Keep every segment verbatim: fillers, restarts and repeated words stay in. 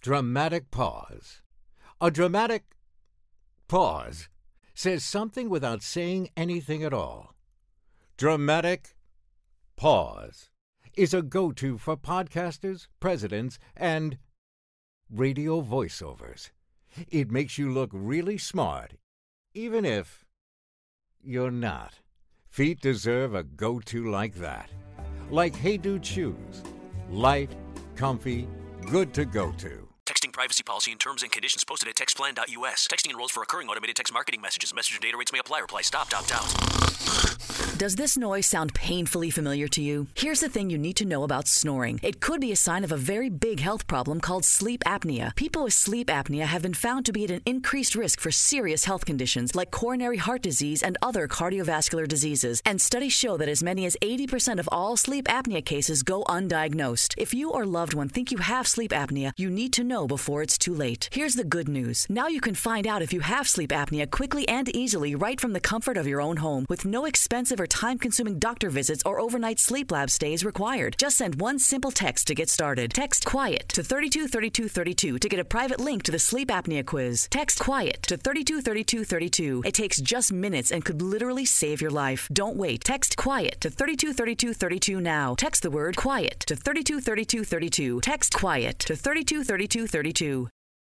Dramatic pause. A dramatic pause says something without saying anything at all. Dramatic pause is a go-to for podcasters, presidents, and radio voiceovers. It makes you look really smart, even if you're not. Feet deserve a go-to like that. Like Hey Dude shoes. Light, comfy, good to go to. Texting privacy policy and terms and conditions posted at textplan dot U S. Texting enrolls for recurring automated text marketing messages. Message and data rates may apply. Reply stop, opt out. Does this noise sound painfully familiar to you? Here's the thing you need to know about snoring. It could be a sign of a very big health problem called sleep apnea. People with sleep apnea have been found to be at an increased risk for serious health conditions like coronary heart disease and other cardiovascular diseases. And studies show that as many as eighty percent of all sleep apnea cases go undiagnosed. If you or loved one think you have sleep apnea, you need to know before it's too late. Here's the good news. Now you can find out if you have sleep apnea quickly and easily right from the comfort of your own home with no expensive or time-consuming doctor visits or overnight sleep lab stays required. Just send one simple text to get started. Text QUIET to thirty-two thirty-two thirty-two to get a private link to the sleep apnea quiz. Text QUIET to thirty-two thirty-two thirty-two. It takes just minutes and could literally save your life. Don't wait. Text QUIET to thirty-two thirty-two thirty-two now. Text the word QUIET to thirty-two thirty-two thirty-two. Text QUIET to thirty-two thirty-two thirty-two.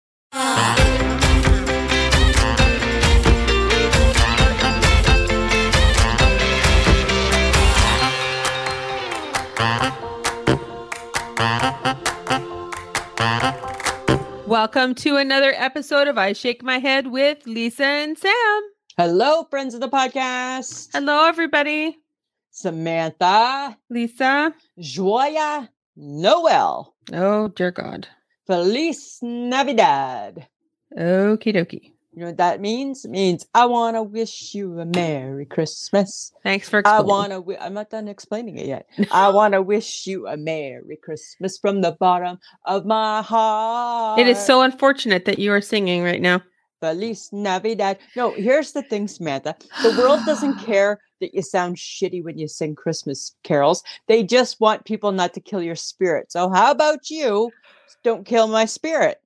Welcome to another episode of I Shake My Head with Lisa and Sam. Hello, friends of the podcast. Hello, everybody. Samantha. Lisa. Joya Noel. Oh, dear God. Feliz Navidad. Okie dokie. You know what that means? It means I want to wish you a Merry Christmas. Thanks for explaining. I want to. Wi- I'm not done explaining it yet. I want to wish you a Merry Christmas from the bottom of my heart. It is so unfortunate that you are singing right now. Feliz Navidad. No, here's the thing, Samantha. The world doesn't care that you sound shitty when you sing Christmas carols. They just want people not to kill your spirit. So how about you? Don't kill my spirit.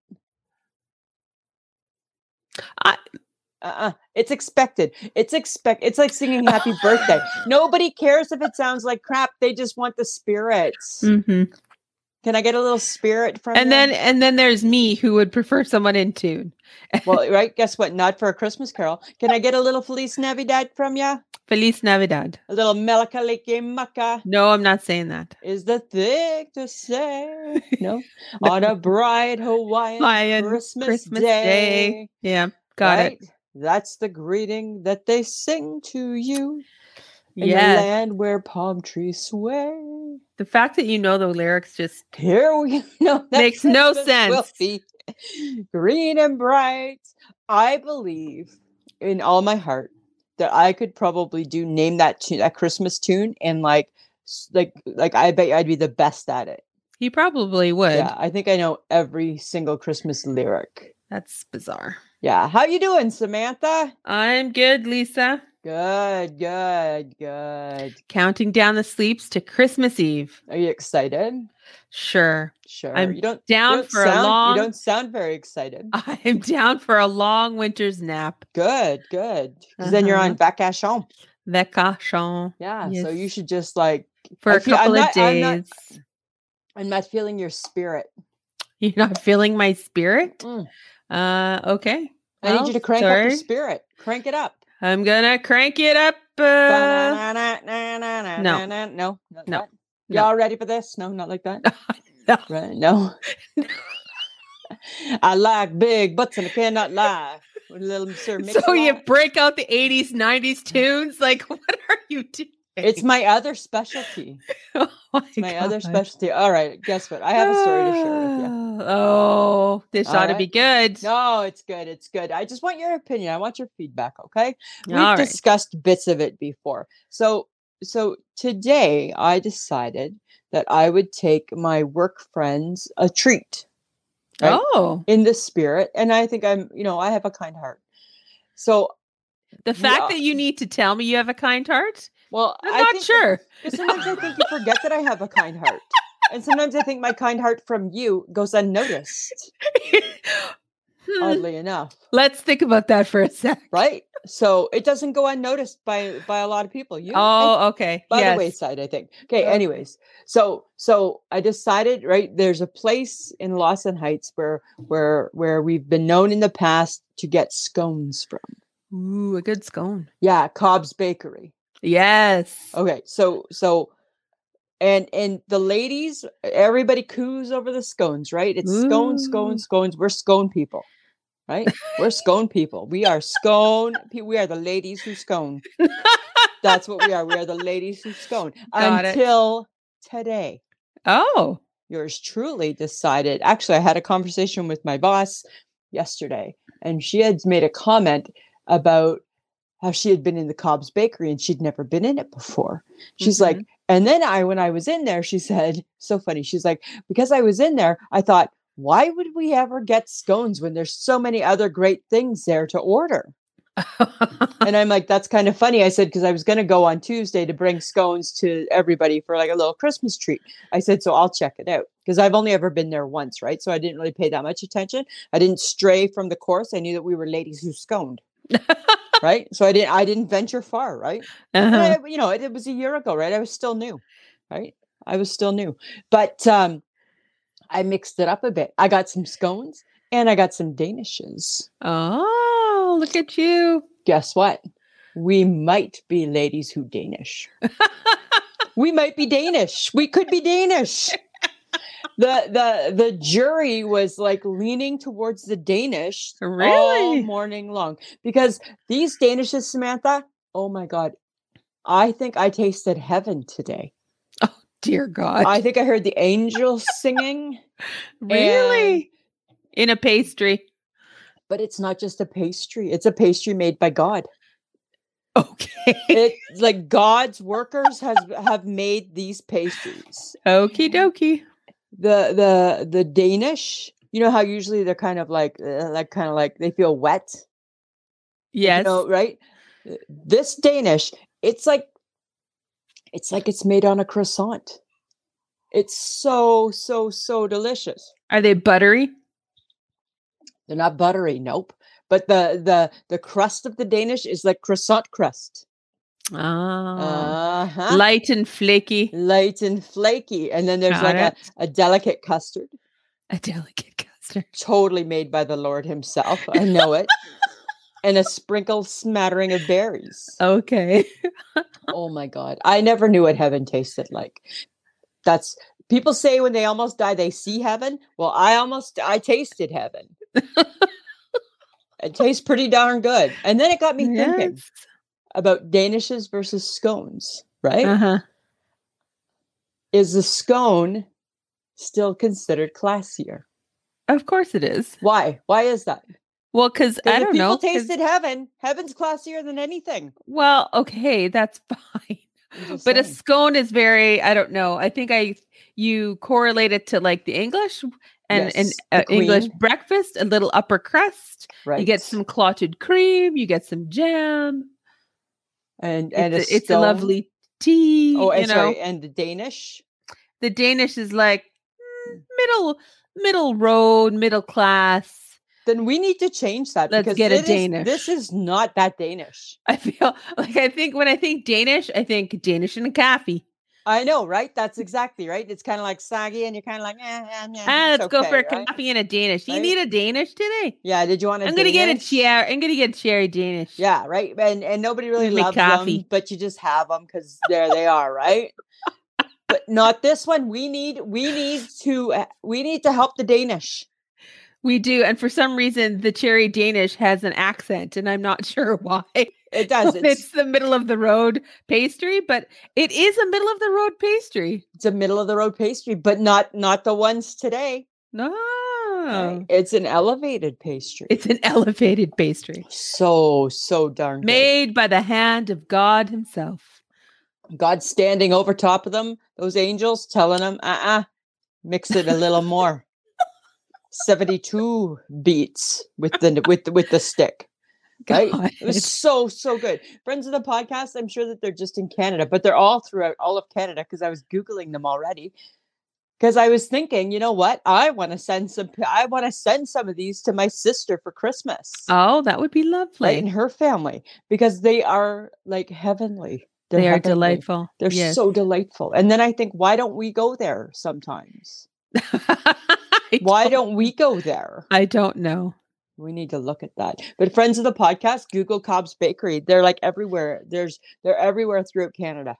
I, uh-uh. It's expected. It's expect. It's like singing Happy Birthday. Nobody cares if it sounds like crap. They just want the spirits. mm-hmm. Can I get a little spirit from And you? then and then there's me who would prefer someone in tune. Well, right. Guess what? Not for a Christmas carol. Can I get a little Feliz Navidad from you? Feliz Navidad. A little Melakaleke Maka No, I'm not saying that. is the thing to say. No. On a bright Hawaiian, Hawaiian Christmas, Christmas day. day. Yeah, got Right? it. That's the greeting that they sing to you in Yeah. the land where palm trees sway. The fact that you know the lyrics just Here we know that Makes no Christmas will sense. be green and bright. I believe in all my heart that I could probably do name that tune, that Christmas tune, and like, s- like, like I bet I'd be the best at it. he probably would. Yeah, I think I know every single Christmas lyric. That's bizarre. Yeah, how you doing, Samantha? I'm good, Lisa. Good, good, good. Counting down the sleeps to Christmas Eve. Are you excited? Sure. Sure. I'm you don't down you don't for a sound, long- You don't sound very excited. I'm down for a long winter's nap. Good, good. 'Cause then you're on vacation. Vacation. Yeah. So Yes. you should just like For I a feel- I'm couple of not- I'm not- days. I'm not feeling your spirit. You're not feeling my spirit? Mm. Uh, okay. I need Well, you to crank up sorry. your spirit. Crank it up. I'm gonna crank it up. Uh, Ba-na-na-na-na-na-na-na. no. No, not No. that. No. Y'all ready for this? No, not like that. no. Right? No. I like big butts and I cannot lie. With a little Sir So you Mix-a-Lot. break out the eighties, nineties tunes? Like, what are you doing? It's my other specialty. oh my, It's my other God. specialty. All right, guess what? I have a story to share with you. Oh, this All ought to be right. good. No, it's good. It's good. I just want your opinion. I want your feedback. Okay. We've All right. discussed bits of it before. So, so today I decided that I would take my work friends a treat. right? Oh, In the spirit. And I think I'm, you know, I have a kind heart. So, the fact Yeah. that you need to tell me you have a kind heart? well, I'm I not think sure. Because sometimes I think you forget that I have a kind heart. And sometimes I think my kind heart from you goes unnoticed, Hmm. oddly enough. Let's think about that for a sec. Right? So it doesn't go unnoticed by by a lot of people. You, I Oh, okay. by yes. the wayside, I think. Okay, Okay. anyways. So so I decided, right, there's a place in Lawson Heights where where where we've been known in the past to get scones from. Ooh, a good scone. Yeah, Cobb's Bakery. Yes. Okay, so so and and the ladies, everybody coos over the scones, right? It's scones, Ooh. scones, scones. We're scone people, right? We're scone people. We are scone. pe- We are the ladies who scone. That's what we are. We are the ladies who scone. Got it. Until today, Oh. yours truly decided. Actually, I had a conversation with my boss yesterday, and she had made a comment about how she had been in the Cobb's Bakery and she'd never been in it before. She's like, and then I, when I was in there, she said, so funny. She's like, because I was in there, I thought, why would we ever get scones when there's so many other great things there to order? And I'm like, that's kind of funny. I said, because I was going to go on Tuesday to bring scones to everybody for like a little Christmas treat. I said, so I'll check it out because I've only ever been there once, right? So I didn't really pay that much attention. I didn't stray from the course. I knew that we were ladies who sconed. Right. So I didn't, I didn't venture far. Right. And Uh-huh. I, you know, it, it was a year ago, right? I was still new. Right. I was still new, but, um, I mixed it up a bit. I got some scones and I got some Danishes. Oh, look at you. Guess what? We might be ladies who Danish. We might be Danish. We could be Danish. The the the jury was like leaning towards the Danish all Really? morning long because these Danishes, Samantha, oh my God, I think I tasted heaven today. Dear God. I think I heard the angels singing, Really? In a pastry. but it's not just a pastry. It's a pastry made by God. Okay. It's like God's workers has have made these pastries. Okie dokie. The the the Danish, you know how usually they're kind of like uh, like kind of like they feel wet. Yes. You know, right? Uh, This Danish, it's like it's like it's made on a croissant. It's so so so delicious. Are they buttery? They're not buttery, nope. But the the the crust of the Danish is like croissant crust. Ah. Uh-huh. Light and flaky. Light and flaky. And then there's Got like a, it. a delicate custard, A delicate custard. totally made by the Lord himself. I know it. And a sprinkle smattering of berries. Okay. Oh my God. I never knew what heaven tasted like. That's people say when they almost die, they see heaven. Well, I almost I tasted heaven. It tastes pretty darn good. And then it got me thinking Yes. about Danishes versus scones, right? Uh-huh. Is the scone still considered classier? Of course it is. Why? Why is that? Well, because 'Cause I if don't people know. 'cause- tasted heaven, heaven's classier than anything. Well, okay, that's fine. I'm just But a saying. scone is very, I don't know. I think I you correlate it to like the English and an Yes, the uh, English queen. breakfast, a little upper crust. Right. You get some clotted cream, you get some jam. and and It's a, a, it's a stone. lovely tea. Oh, you and know, sorry, and the Danish. the Danish is like mm, middle middle road, middle class. Then we need to change that Let's because get a it is- Danish. this is not that Danish. I feel like I think when I think Danish, I think Danish and a coffee. I know, right? That's exactly right. It's kind of like saggy, and you're kind of like, eh, eh, eh, Ah, it's let's go for a okay, right? coffee and a Danish. Do you Right? need a Danish today? Yeah. Did you want a I'm gonna get a Danish? chair. I'm gonna get cherry Danish. Yeah, right. And and nobody really Make loves coffee. them, but you just have them because there they are, right? But not this one. We need we need to uh, we need to help the Danish. We do, and for some reason, the cherry Danish has an accent, and I'm not sure why. It does. It's, It's, the middle of the road pastry, but it is a middle of the road pastry. it's a middle of the road pastry, but not not the ones today. No, right? It's an elevated pastry. it's an elevated pastry so so darn good. made by the hand of God Himself. God standing over top of them, those angels telling them, uh-uh, mix it a little more. seventy-two beats with the with the, with the stick. Right? God. It was so so good. Friends of the podcast, I'm sure that they're just in Canada, but they're all throughout all of Canada because I was googling them already. Because I was thinking, you know what? I want to send some. I want to send some of these to my sister for Christmas, Oh, that would be lovely. right? And her family, because they are like heavenly. They're They are heavenly. delightful. They're Yes. so delightful. And then I think, why don't we go there sometimes? I Why don't we go there? I don't know. We need to look at that. But friends of the podcast, Google Cobb's Bakery. They're like everywhere. There's they're everywhere throughout Canada.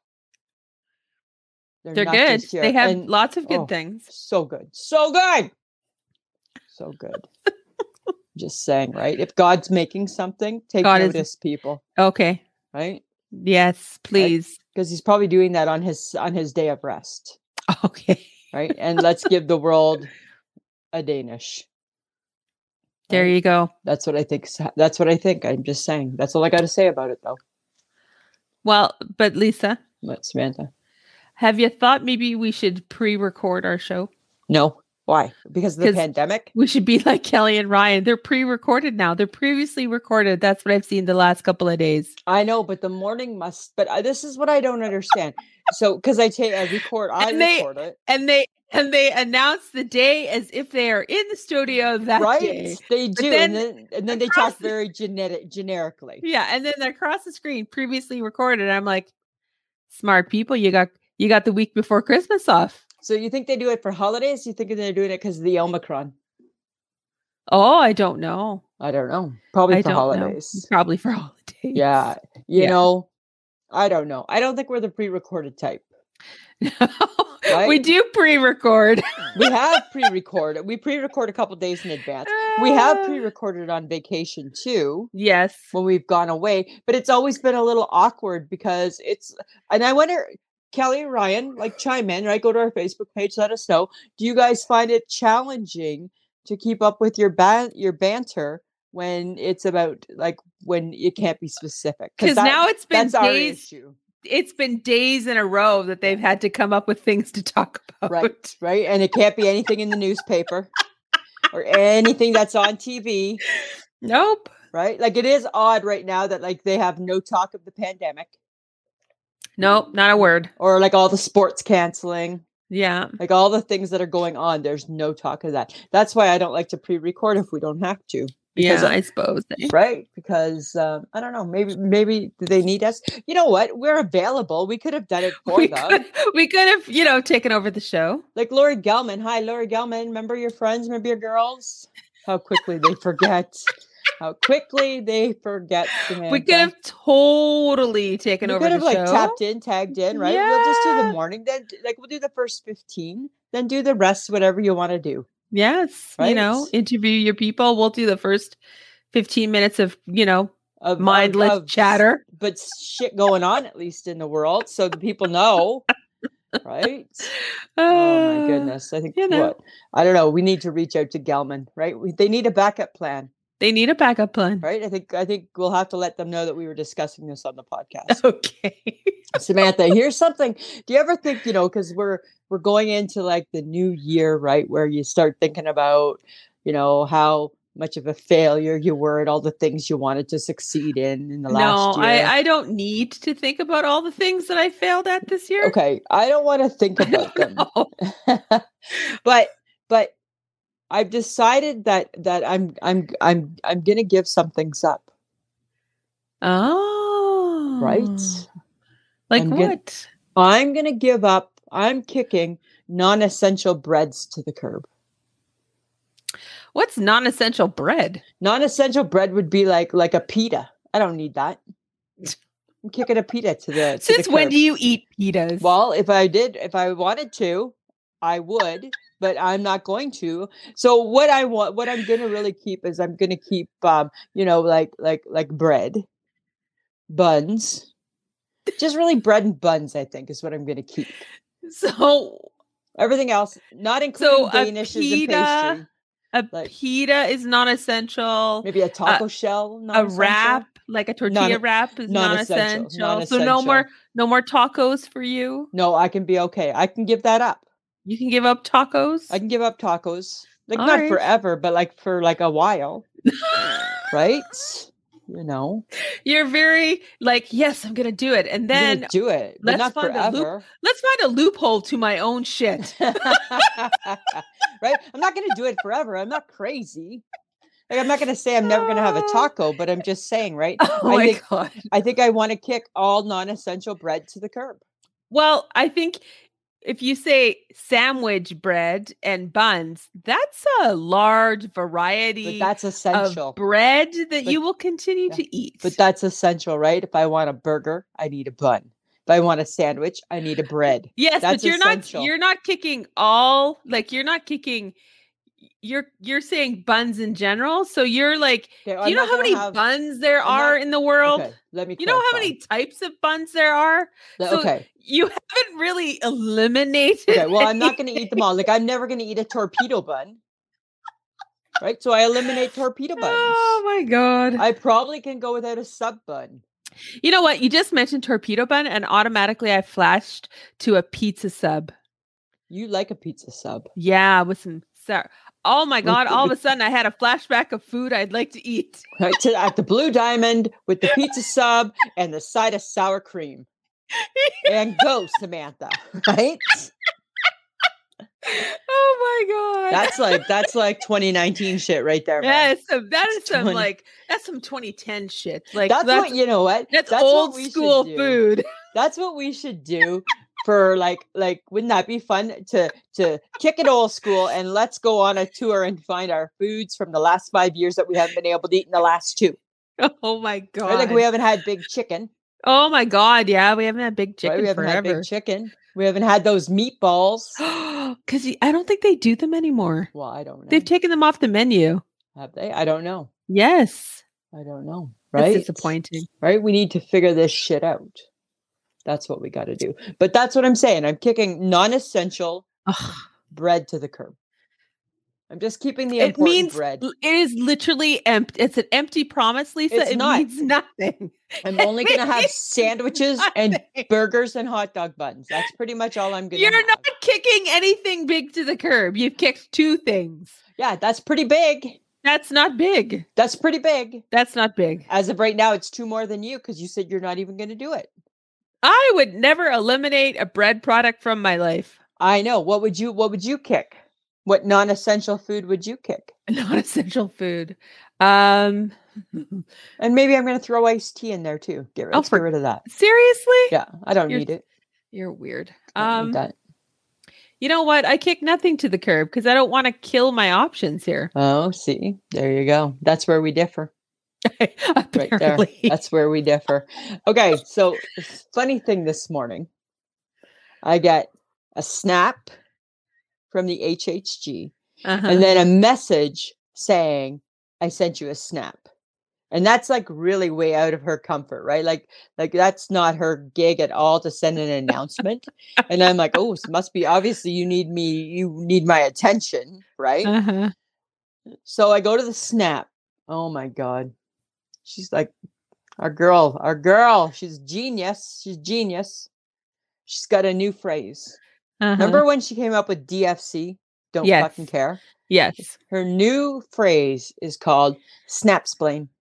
They're not good. just here. They have And- lots of good oh, things. So good. So good. So good. Just saying, right? If God's making something, take God is- notice, people. Okay. Right? Yes, please. Because he's probably doing that on his on his day of rest. Okay. Right? And let's give the world a Danish. There Right? you go. That's what I think. That's what I think. I'm just saying. That's all I got to say about it, though. Well, but Lisa, What, Samantha? have you thought maybe we should pre-record our show? No. Why? Because of the 'Cause- pandemic? We should be like Kelly and Ryan. They're pre-recorded now. They're previously recorded. That's what I've seen the last couple of days. I know, but the morning must. But I, this is what I don't understand. So, because I take, I record, I And they- record it, And they and they announce the day as if they are in the studio that right? day. They But do, then and then and then they across talk the- very genetic, generically. Yeah, and then across the screen, previously recorded. I'm like, smart people, you got you got the week before Christmas off. So, you think they do it for holidays? You think they're doing it because of the Omicron? Oh, I don't know. I don't know. Probably I for don't holidays. know. Probably for holidays. Yeah, you Yeah. know, I don't know. I don't think we're the pre-recorded type. We Right? do pre-record. We have pre-recorded. We pre-record a couple days in advance. We have pre-recorded on vacation too. Yes. When we've gone away, but it's always been a little awkward because it's, and I wonder, Kelly and Ryan, like chime in, right? Go to our Facebook page, let us know. Do you guys find it challenging to keep up with your ban your banter when it's about like when you can't be specific? Because that- now it's been that's our days. issue, It's been days in a row that they've had to come up with things to talk about. right? Right, and it can't be anything in the newspaper or anything that's on T V, Nope. right? Like it is odd right now that like they have no talk of the pandemic. Nope. Not a word. Or like all the sports canceling, Yeah. like all the things that are going on. There's no talk of that. That's why I don't like to pre-record if we don't have to. Because Yeah, I- I suppose. eh? Right? Because um, I don't know. Maybe maybe do they need us? You know what? We're available. We could have done it for We them. could, we could have, you know, taken over the show. Like Lori Gelman. Hi, Lori Gelman. Remember your friends? Remember your girls? How quickly they forget. How quickly they forget. Samantha. We could have totally taken We over could the have like show. tapped in, tagged in, right? We'll just do the Yeah. morning. Then like we'll do the first fifteen. Then do the rest, whatever you want to do. Yes. You know, Right? interview your people. We'll do the first fifteen minutes of, you know, Of, of- mindless of- chatter. but shit going on at least in the world, so the people know, right? Oh my Uh, goodness! I think you know. what I don't know. We need to reach out to Gelman, right? We, they need a backup plan, They need a backup plan. right? I think I think we'll have to let them know that we were discussing this on the podcast. Okay. Samantha, here's something. Do you ever think, you know, because we're we're going into like the new year, right? Where you start thinking about, you know, how much of a failure you were at all the things you wanted to succeed in in the No, last year. I, I don't need to think about all the things that I failed at this year. Okay, I don't want to think about them. No. but but I've decided that that I'm I'm I'm I'm gonna give some things up, Oh. right? Like I'm what? get- I'm gonna give up. I'm kicking non-essential breads to the curb. What's non-essential bread? Non-essential bread would be like like a pita. I don't need that. I'm kicking a pita to the. To Since the when curb. do you eat pitas? Well, if I did, if I wanted to, I would, but I'm not going to. So what I want, what I'm going to really keep is I'm going to keep, um, you know, like like like bread, buns, just really bread and buns. I think is what I'm going to keep. so Everything else, not including So a danishes and pita, pastry. a Like- pita is non-essential. Maybe a taco shell. A non-essential. wrap, like a tortilla Non- wrap, is non-essential, non-essential. So no more, non-essential. no more tacos for you. No, I can be okay. I can give that up. You can give up tacos. I can give up tacos. Like All not right. forever, but like for like a while. Right? you know. You're very like, yes, I'm gonna do it, and I'm then gonna do it, but let's not find a loop. forever. Let's find a loophole to my own shit. Right? I'm not gonna do it forever. I'm not crazy. Like, I'm not gonna say I'm never gonna have a taco, but I'm just saying, right? Oh I my think god. I think I want to kick all non-essential bread to the curb. Well, I think if you say sandwich bread and buns, that's a large But variety that's of essential. bread that But- you will continue yeah. to eat. But that's essential, right? If I want a burger, I need a bun. If I want a sandwich, I need a bread. yes, that's but you're essential. not you're not kicking all like you're not kicking you're you're saying buns in general. So you're like, Okay, do I'm you know not how gonna many have- buns there I'm are not- in the world? Okay, let me You know how clarify. many types of buns there are? So Okay. you haven't really eliminated. Okay, well, I'm not any- going to eat them all. Like, I'm never going to eat a torpedo bun. Right? So I eliminate torpedo buns. Oh my god. I probably can go without a sub bun. You know what? You just mentioned torpedo bun, and automatically I flashed to a pizza sub. You like a pizza sub. Yeah, with some sour. Oh my god! the- All of a sudden, I had a flashback of food I'd like to eat. Right? To, at the Blue Diamond with the pizza sub and the side of sour cream. And go, Samantha. Right? Oh my god! That's like that's like twenty nineteen shit right there, man. yeah, it's some, that is some twenty like that's some twenty ten shit. Like That's, that's what you know what? that's, what old we should school do. food. That's what we should do for like like wouldn't that be fun to to kick it old school and let's go on a tour and find our foods from the last five years that we haven't been able to eat in the last two. Oh my god! Right? Like we haven't had big chicken. oh my god! Yeah, we haven't had big Right? chicken We haven't had forever. big chicken. We haven't had those meatballs. Because I don't think they do them anymore. Well, I don't know. They've taken them off the menu. Have they? I don't know. Yes, I don't know. that's Right? disappointing. Right? We need to figure this shit out. That's what we got to do. But that's what I'm saying. I'm kicking non-essential Ugh. bread to the curb. I'm just keeping the It important means bread. l- it is literally empty. It's an empty promise, Lisa. It's it not. means nothing. I'm only going to have It's sandwiches and nothing. burgers and hot dog buns. That's pretty much all I'm going to You're have. not kicking anything big to the curb. You've kicked two things. Yeah, that's pretty big. That's not big. That's pretty big. That's not big. As of right now, it's two more than you because you said you're not even going to do it. I would never eliminate a bread product from my life. I know. What would you what would you kick? What non-essential food would you kick? Non-essential food. Um, And maybe I'm going to throw iced tea in there too. Get, Oh, let's for- get rid of that. seriously? Yeah, I don't You're- need it. You're weird. I don't Um, need that. you know what? I kick nothing to the curb because I don't want to kill my options here. Oh, see, there you go. That's where we differ. Right there. Apparently. That's where we differ. Okay, so s- funny thing this morning, I get a snap from the H H G Uh-huh. and then a message saying, I sent you a snap. And that's like really way out of her comfort, right? Like, like that's not her gig at all to send an announcement. And I'm like, oh, it must be obviously you need me, you need my attention, right? Uh-huh. So I go to the snap. Oh my God. She's like, our girl, our girl, she's genius. She's genius. She's got a new phrase. Uh-huh. Remember when she came up with D F C? Don't Yes. fucking care. Yes. Her new phrase is called snapsplain.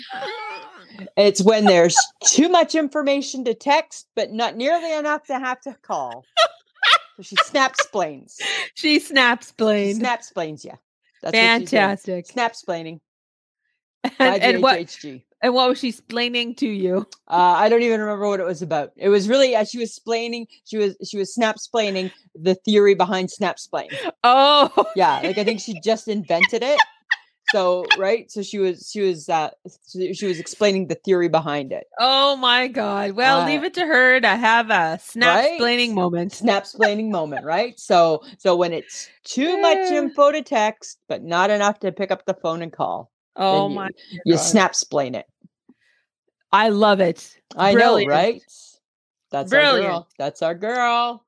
It's when there's too much information to text, but not nearly enough to have to call. So she snapsplains. She snaps She blade. snapsplains you. That's Fantastic. What she's doing. Snapsplaining. And, By the and what H H G. and what was she splaining to you? Uh, I don't even remember what it was about. It was really uh, she was splaining. She was she was snapsplaining the theory behind snapsplain. Oh, Yeah, like I think she just invented it. So right, so she was she was uh so she was explaining the theory behind it. oh my God. Well, Uh, leave it to her to have a snap right? splaining moment. Snapsplaining moment, right? So so when it's too much Yeah. info to text, but not enough to pick up the phone and call, Oh you- my you God. snapsplain it. I love it. I Brilliant. know, right? That's our Brilliant. girl. That's our girl.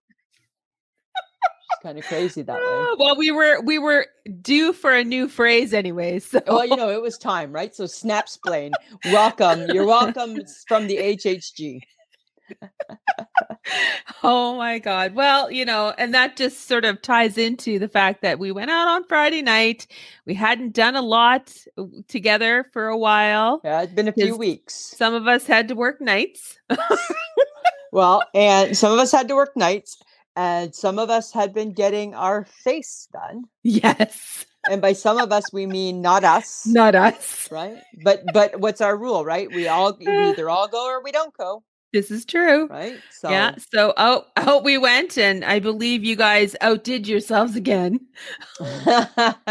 She's kind of crazy that way. Ah, well, we were we were due for a new phrase anyway. So Well, you know, it was time, right? So snapsplain. Welcome. You're welcome. It's from the H H G. Oh my God. Well, you know, and that just sort of ties into the fact that we went out on Friday night. We hadn't done a lot together for a while. Yeah, it's been a few 'Cause weeks. Some of us had to work nights. Well, and some of us had to work nights, and some of us had been getting our face done. Yes. And by some of us, we mean not us, Not us. right? But but what's our rule, right? We all we either all go or we don't go, This is true. right? So Yeah. So out, out we went, and I believe you guys outdid yourselves again. we're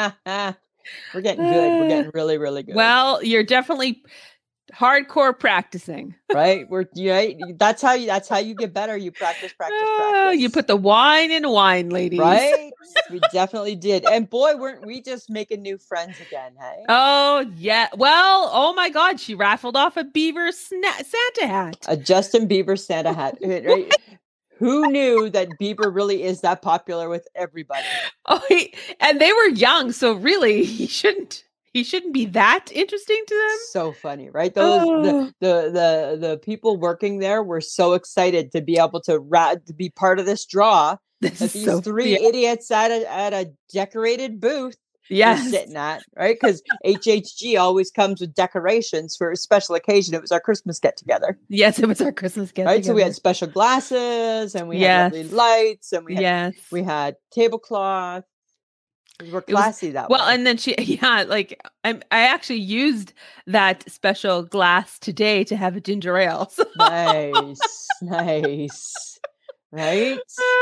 getting good. We're getting really, really good. Well, you're definitely hardcore practicing. right? We're yeah. That's how you. That's how you get better. You practice, practice, Oh, practice. you put the wine in wine, ladies. right. We definitely did. And boy, weren't we just making new friends again? Hey. Oh, yeah. Well, oh my God. She raffled off a beaver sna- Santa hat. A Justin Bieber Santa hat. Right? Who knew that Bieber really is that popular with everybody? Oh, he, and they were young. So really, he shouldn't. He shouldn't be that interesting to them. So funny, right? Those Oh. the, the the the people working there were so excited to be able to ra- to be part of this draw. This That is these so three yeah. idiots at a at a decorated booth were Yes. sitting at, right? Because H H G always comes with decorations for a special occasion. It was our Christmas get together, Yes, it was our Christmas get right? So we had together. special glasses and we Yes. had lovely lights and we had Yes. we had tablecloth. We were It was- classy that Well, way. and then she, yeah, like I, I actually used that special glass today to have a ginger ale. So. Nice, nice, right?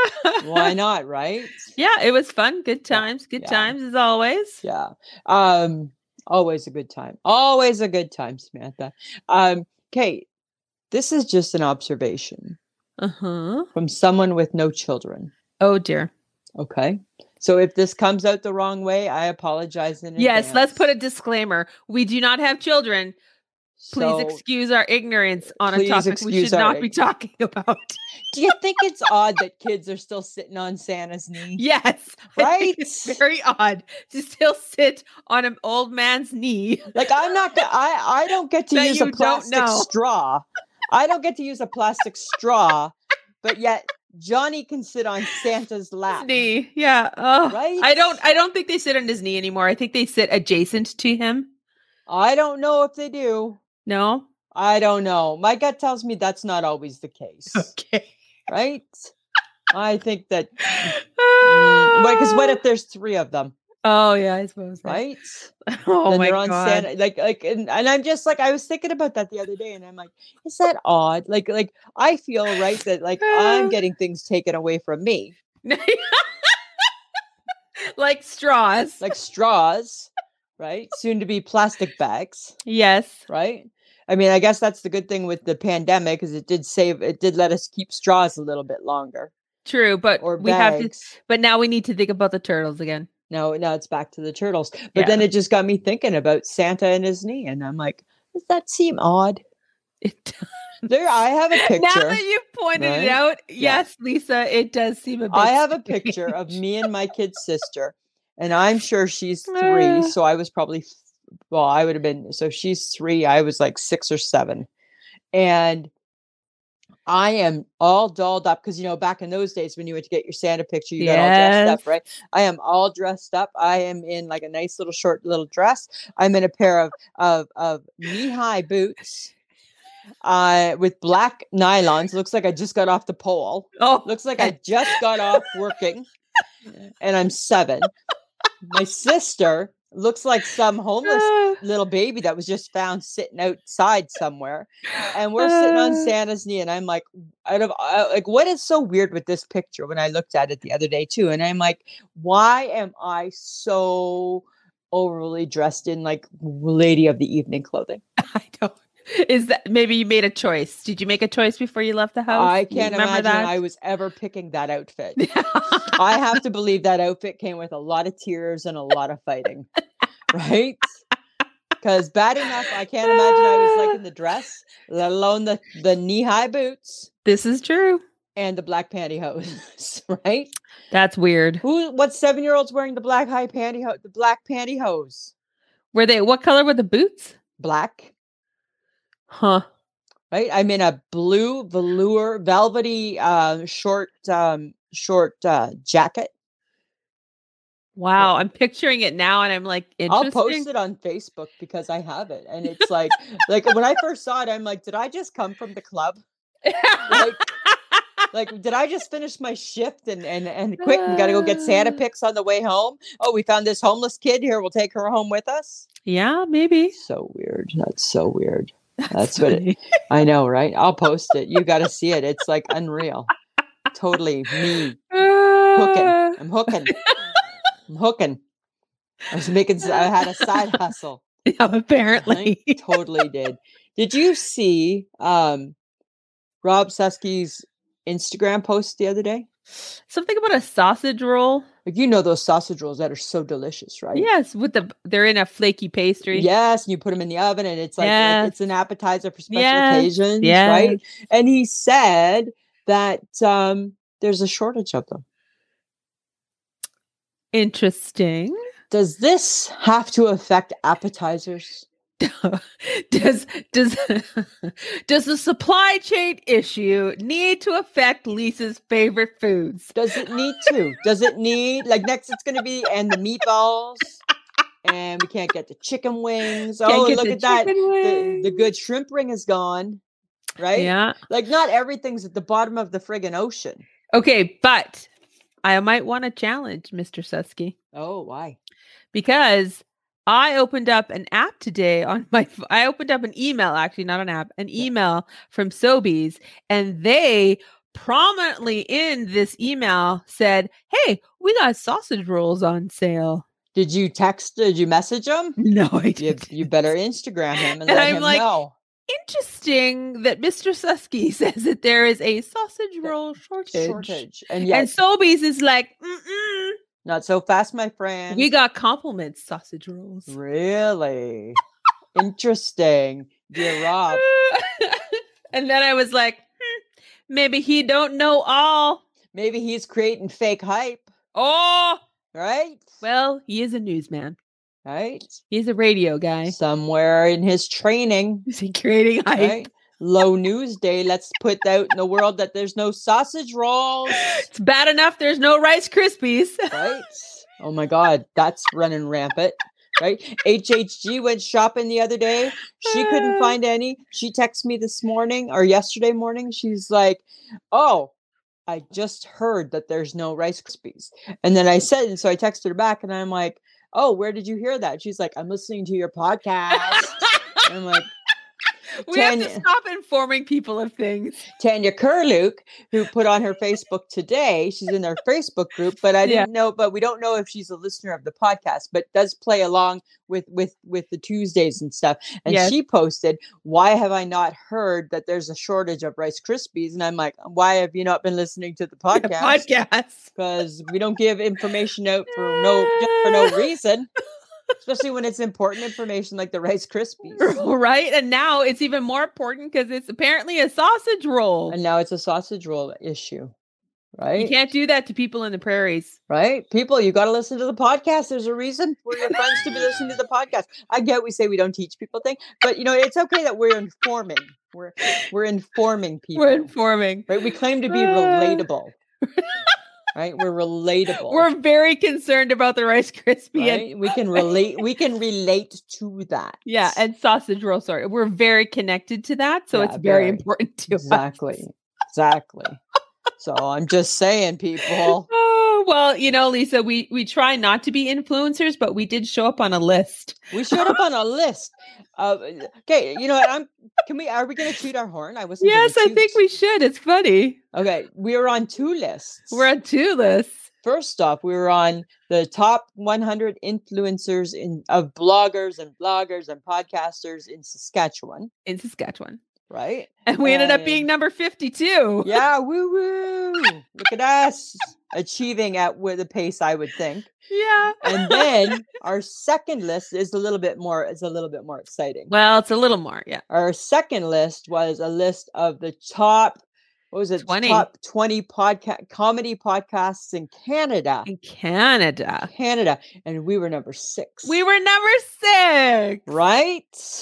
Why not, right? Yeah, it was fun. Good Yeah, times. Good yeah. times as always. Yeah. Um, always a good time. Always a good time, Samantha. Um, Kate, this is just an observation Uh huh. from someone with no children. Oh dear. Okay. So if this comes out the wrong way, I apologize in Yes, let's put a advance. disclaimer. We do not have children. Please So, excuse our ignorance on a please topic we excuse should our not be ig- talking about. do you think it's odd that kids are still sitting on Santa's knee? Yes. I think it's Right? very odd to still sit on an old man's knee. Like I'm not gonna I I don't get to That use a you don't plastic know. straw. I don't get to use a plastic straw, but yet Johnny can sit on Santa's lap. Knee. Yeah. Oh, Right? I don't I don't think they sit on his knee anymore. I think they sit adjacent to him. I don't know if they do. No? I don't know. My gut tells me that's not always the case. Okay. Right? I think that because what if there's three of them, Oh yeah, I suppose. yeah. right? Oh then my they're on God. Santa, like like, and, and I'm just like I was thinking about that the other day, and I'm like, is that odd? Like like I feel right that like I'm getting things taken away from me, Like straws. like straws, right? Soon to be plastic bags, Yes. right? I mean, I guess that's the good thing with the pandemic, because it did save, it did let us keep straws a little bit longer, True, but or we have to bags. but now we need to think about the turtles again. Now, now it's back to the turtles. But Yeah. then it just got me thinking about Santa and his knee, and I'm like, does that seem odd? It, There, I have a now picture. that you've pointed right? it out, Yeah. yes, Lisa, it does seem a bit I have a picture of strange. me and my kid's sister, and I'm sure she's three. So I was probably, f- well, I would have been, so she's three. I was like six or seven. And I am all dolled up because, you know, back in those days when you went to get your Santa picture, you got all dressed up, Yes. right? I am all dressed up. I am in like a nice little short little dress. I'm in a pair of, of, of knee-high boots uh, with black nylons. Looks like I just got off the pole. Oh, Looks like I just got off working and I'm seven. My sister looks like some homeless Ah. little baby that was just found sitting outside somewhere. And we're sitting on Ah. Santa's knee. And I'm like, out of uh, like, what is so weird with this picture when I looked at it the other day too? And I'm like, why am I so overly dressed in like lady of the evening clothing? I don't. Is that maybe you made a choice? Did you make a choice before you left the house? I Do you can't remember imagine that? I was ever picking that outfit. I have to believe that outfit came with a lot of tears and a lot of fighting, right? Because bad enough, I can't imagine I was like in the dress, let alone the, the knee-high boots This is true. and the black pantyhose, right? That's weird. Who? What seven-year-old's wearing the black high pantyhose? The black pantyhose, Were they? What color were the boots? black. Huh. right? I'm in a blue velour, velvety, uh, short, um, short uh, jacket. Wow, I'm picturing it now, and I'm like, I'll interesting. post it on Facebook because I have it, and it's like, like when I first saw it, I'm like, did I just come from the club? Like, like, did I just finish my shift and and and quick? We got to go get Santa pics on the way home. Oh, we found this homeless kid here. We'll take her home with us. Yeah, maybe. So weird. That's so weird. That's, That's what it, I know, right? I'll post it. You got to see it. It's like unreal. Totally me hooking. I'm hooking. I'm hooking. I was making. I had a side hustle. Yeah, apparently, I totally did. Did you see um, Rob Suski's Instagram post the other day? Something about a sausage roll. Like, you know those sausage rolls that are so delicious, right? Yes, with the they're in a flaky pastry. Yes, and you put them in the oven, and it's like Yes. it's an appetizer for special Yes. occasions, Yes. right? And he said that um, there's a shortage of them. Interesting. Does this have to affect appetizers? does does does the supply chain issue need to affect Lisa's favorite foods? Does it need to? Does it need, like, next it's going to be, and the meatballs, and we can't get the chicken wings. Can't Oh, get look the at that. chicken The, the wings. good shrimp ring is gone, right? Yeah. Like, not everything's at the bottom of the friggin' ocean. Okay, but I might want to challenge Mister Susky Oh, why? because I opened up an app today on my ph- I opened up an email, actually not an app, an Yeah. email from Sobeys, and they prominently in this email said, "Hey, we got sausage rolls on sale." Did you text, did you message him? No, I You, didn't. you better Instagram him and, And let I'm him like, know. Interesting that Mister Susky says that there is a sausage roll shortage. Shortage. And yet, And Sobeys is like, Mm-mm, not so fast, my friend. we got compliments sausage rolls. Really? Interesting. Dear Rob. And then I was like, hmm, maybe he don't know all. Maybe he's creating fake hype, Oh, right? well, he is a newsman. Right? He's a radio guy. Somewhere in his training, Is he creating hype? right? Low news day. Let's put out in the world that there's no sausage rolls, It's bad enough there's no Rice Krispies. right? Oh my God, that's running rampant, right? H H G went shopping the other day. She couldn't find any. She texted me this morning or yesterday morning. She's like, "Oh, I just heard that there's no Rice Krispies." And then I said, and so I texted her back, and I'm like, "Oh, where did you hear that?" She's like, "I'm listening to your podcast." And I'm like, We have to Tanya- stop informing people of things. Tanya Kerluk, who put on her Facebook today, she's in our Facebook group, but I Yeah. didn't know, but we don't know if she's a listener of the podcast, but does play along with with with the Tuesdays and stuff. And Yes. she posted, "Why have I not heard that there's a shortage of Rice Krispies?" And I'm like, "Why have you not been listening to the podcast? Podcast. Because we don't give information out for no just for no reason." Especially when it's important information like the Rice Krispies. Right? And now it's even more important because it's apparently a sausage roll. And now it's a sausage roll issue, right? You can't do that to people in the prairies. Right? People, you got to listen to the podcast. There's a reason for your friends to be listening to the podcast. I get we say we don't teach people things, but you know, it's okay that we're informing. We're we're informing people. We're informing. right? We claim to be Uh. relatable. Right? We're relatable. We're very concerned about the Rice Krispie. And, right? We can relate we can relate to that. yeah, and sausage roll. Sorry, we're very connected to that, so Yeah, it's very, very. important to Exactly. us. Exactly. So I'm just saying, people. Oh, well, you know, Lisa, we we try not to be influencers, but we did show up on a list. We showed up on a list. Uh, okay, you know what? I'm. Can we? Are we going to toot our horn? I wasn't. Yes, I think we should. It's funny. Okay, we were on two lists. We're on two lists. First off, we were on the top one hundred influencers in of bloggers and bloggers and podcasters in Saskatchewan, In Saskatchewan. right? And we ended up And- being number fifty-two. Yeah, woo woo! Look at us achieving at with a pace I would think. Yeah. And then our second list is a little bit more. Is a little bit more exciting. Well, it's a little more. Yeah. Our second list was a list of the top, what was it? twenty. Top twenty podcast comedy podcasts in Canada. In Canada. Canada. And we were number six. We were number six. right. Stop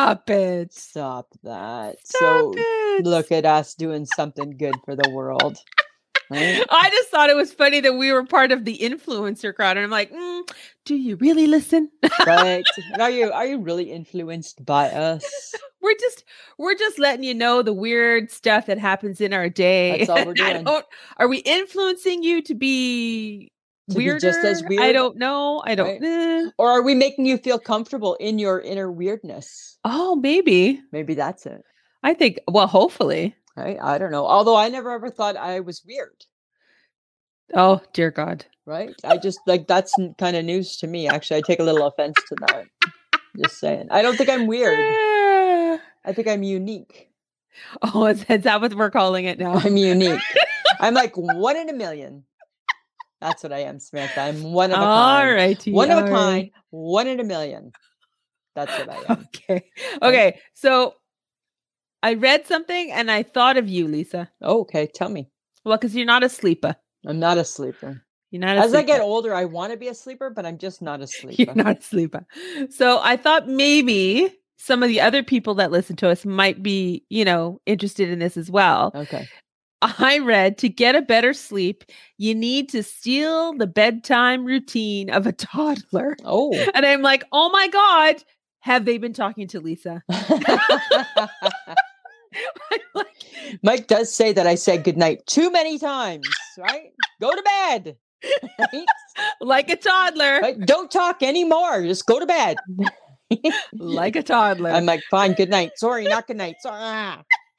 Stop it. Stop that. Stop so it. look at us doing something good for the world. Right? I just thought it was funny that we were part of the influencer crowd, and I'm like, mm, do you really listen? Right. And are you are you really influenced by us? We're just we're just letting you know the weird stuff that happens in our day. That's all we're I doing. don't, are we influencing you to be To be weirder? just as I weird? don't know. I don't. Right. eh. Or are we making you feel comfortable in your inner weirdness? Oh, maybe. Maybe that's it. I think. Well, hopefully. Right? I don't know. Although I never ever thought I was weird. Oh, dear God. Right? I just like that's kind of news to me. Actually, I take a little offense to that. Just saying. I don't think I'm weird. Ah. I think I'm unique. Oh, is, is that what we're calling it now? I'm unique. I'm like one in a million. That's what I am, Samantha. I'm one of a All kind. righty. One of a all kind. right. One in a million. That's what I am. Okay. Okay. So I read something and I thought of you, Lisa. Oh, okay. Tell me. Well, because you're not a sleeper. I'm not a sleeper. You're not a As I sleeper. get older, I want to be a sleeper, but I'm just not a sleeper. You're not a sleeper. So I thought maybe some of the other people that listen to us might be, you know, interested in this as well. Okay. I read to get a better sleep, you need to steal the bedtime routine of a toddler. Oh. And I'm like, oh my God, have they been talking to Lisa? I'm like, Mike does say that I said goodnight too many times, right? Go to bed. Right? like a toddler. Right? Don't talk anymore. Just go to bed. Like a toddler. I'm like, fine, good night. Sorry, not good night. Sorry. Ah.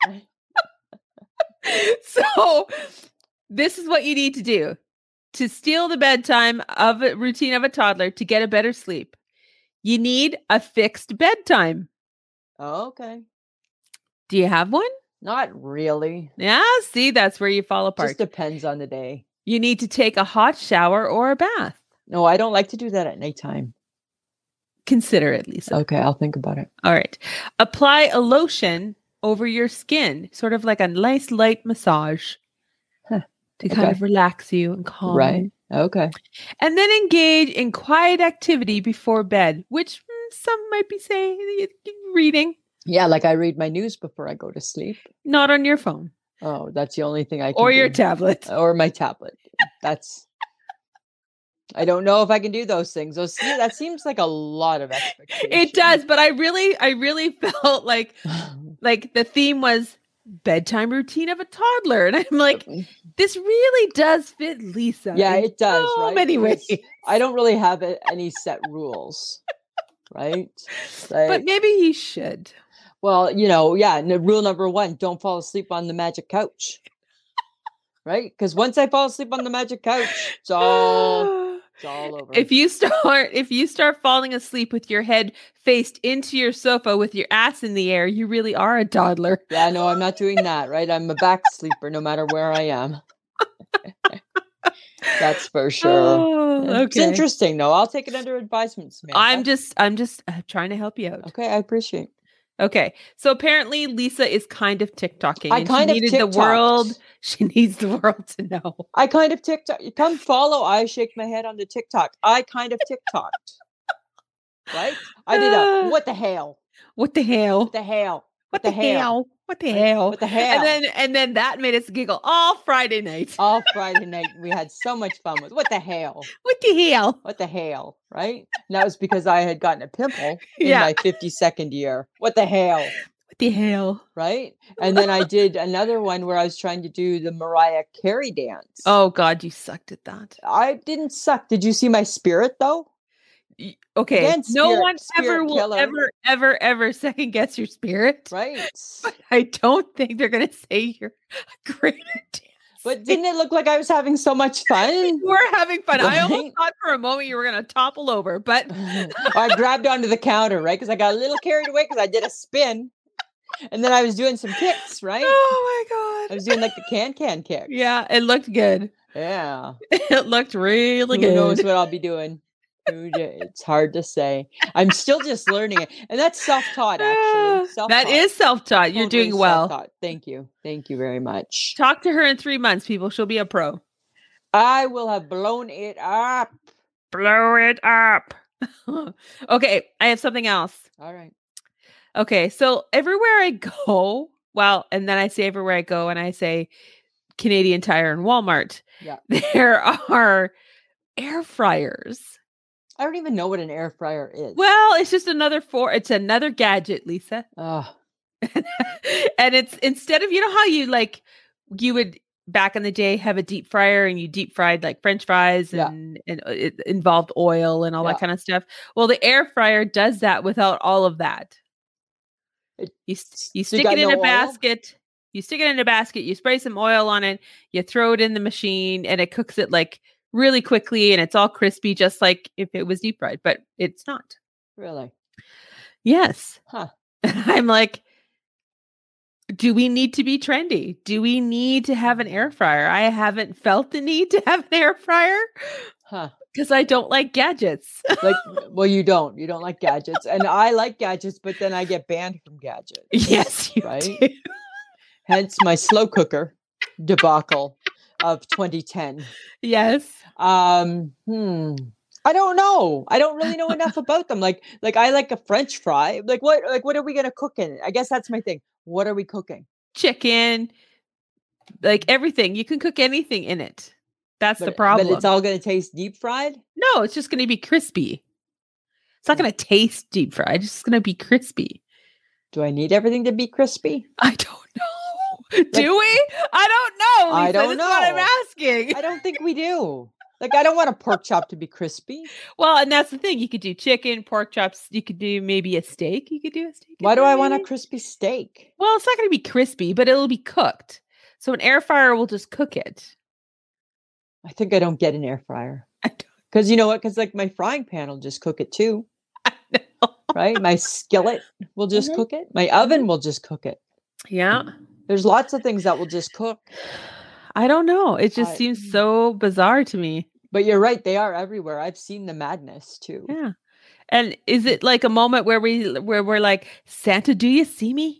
So this is what you need to do to steal the bedtime of a routine of a toddler to get a better sleep. You need a fixed bedtime. Oh, okay. Do you have one? Not really. Yeah, see, that's where you fall apart. Just depends on the day. You need to take a hot shower or a bath. No, I don't like to do that at nighttime. Consider it, Lisa. Okay, I'll think about it. All right. Apply a lotion over your skin, sort of like a nice light massage Huh. to kind Okay. of relax you and calm Right. you. Okay. And then engage in quiet activity before bed, which mm, some might be saying reading, Yeah, like I read my news before I go to sleep. not on your phone Oh, that's the only thing I can or do. your tablet. Or my tablet. That's I don't know if I can do those things. Those se- that seems like a lot of expectation. It does, but I really, I really felt like, like the theme was bedtime routine of a toddler, and I'm like, this really does fit Lisa. Yeah, in it does, so right? many ways. Because I don't really have a- any set rules, right? But Like, maybe you should. well, you know, yeah. No, rule number one: don't fall asleep on the magic couch, right? Because once I fall asleep on the magic couch, it's all it's all over. If you start, if you start falling asleep with your head faced into your sofa with your ass in the air, you really are a toddler. Yeah, no, I'm not doing that, right? I'm a back sleeper no matter where I am. That's for sure. Oh, It's okay. interesting, though. I'll take it under advisement, Samantha. I'm just, I'm just uh, trying to help you out. okay. I appreciate. Okay, so apparently Lisa is kind of TikToking. I and kind she of needed the TikToked. world. She needs the world to know. I kind of TikTok. Come follow. I shake my head on the TikTok. I kind of TikToked. Right? I did a what the hell? What the hell? What the hell? What the hell? What the Right? hell? What the hell? And then and then that made us giggle all Friday night. All Friday night we had so much fun with what the hell? What the hell? What the hell? Right? And that was because I had gotten a pimple in Yeah. my fifty-second year. What the hell? What the hell? Right? And then I did another one where I was trying to do the Mariah Carey dance. Oh God, you sucked at that. I didn't suck. Did you see my spirit though? Y- Okay, Again, no spirit- one ever spirit will killer. ever, ever, ever second guess your spirit. Right? I don't think they're gonna say you're a great dancer. But didn't it look like I was having so much fun? You were having fun. I almost Right? thought for a moment you were gonna topple over, but I grabbed onto the counter, right? Because I got a little carried away because I did a spin. And then I was doing some kicks, right? oh my I God. was doing like the can can kick. Yeah, it looked good. Yeah. It looked really Who good. knows what I'll be doing? Who kn- It's hard to say. I'm still just learning it. And that's self-taught, Ah, actually. Self-taught. that is self-taught. You're Totally doing well. self-taught. Thank you. Thank you very much. Talk to her in three months, people. She'll be a pro. I will have blown it up. Blow it up. Okay, I have something else. All right. Okay, so everywhere I go, well, and then I say everywhere I go, and I say Canadian Tire and Walmart. Yeah. There are air fryers. I don't even know what an air fryer is. Well, it's just another for. It's another gadget, Lisa. Ugh. And it's instead of, you know how you like you would back in the day have a deep fryer and you deep fried like French fries Yeah. and, and it involved oil and all Yeah. that kind of stuff. Well, the air fryer does that without all of that. It- You s- you so you stick got it in no a oil? basket. You stick it in a basket. You spray some oil on it. You throw it in the machine, and it cooks it like really quickly, and it's all crispy, just like if it was deep fried. But it's not. Really? Yes. Huh. I'm like, do we need to be trendy? Do we need to have an air fryer? I haven't felt the need to have an air fryer Huh. because I don't like gadgets. Like, well, you don't. You don't like gadgets. And I like gadgets, but then I get banned from gadgets. Yes, you Right? do. Hence my slow cooker debacle of twenty ten. Yes. Um, hmm. I don't know. I don't really know enough about them. Like, like I like a French fry. Like, what? Like, what are we gonna cook in it? I guess that's my thing. What are we cooking? Chicken, like everything. You can cook anything in it. That's the But, problem. but it's all gonna taste deep fried. No, it's just going to be crispy. It's not going to taste deep fried. It's just going to be crispy. Do I need everything to be crispy? I don't know. Do we? I don't know. I Lisa. don't That's what I'm know. asking. I don't think we do. Like, I don't want a pork chop to be crispy. Well, and that's the thing. You could do chicken, pork chops. You could do maybe a steak. You could do a steak. in Why do there, I want a maybe. crispy steak? Well, it's not going to be crispy, but it'll be cooked. So an air fryer will just cook it. I think I don't get an air fryer. I don't Because you know what? Because like my frying pan will just cook it too. Right? My skillet will just Mhm. cook it. My oven will just cook it. Yeah. There's lots of things that will just cook. I don't know. It just I- seems so bizarre to me. But you're right, they are everywhere. I've seen the madness too. Yeah. And is it like a moment where we where we're like, Santa, do you see me?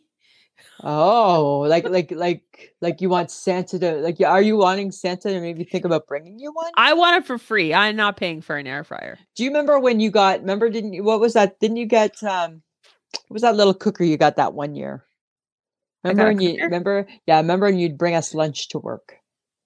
Oh, like like like like you want Santa to like are you wanting Santa to maybe think about bringing you one? I want it for free. I'm not paying for an air fryer. Do you remember when you got remember didn't you what was that? Didn't you get um what was that little cooker you got that one year? I got Remember a when you cooker? remember yeah, remember when you'd bring us lunch to work?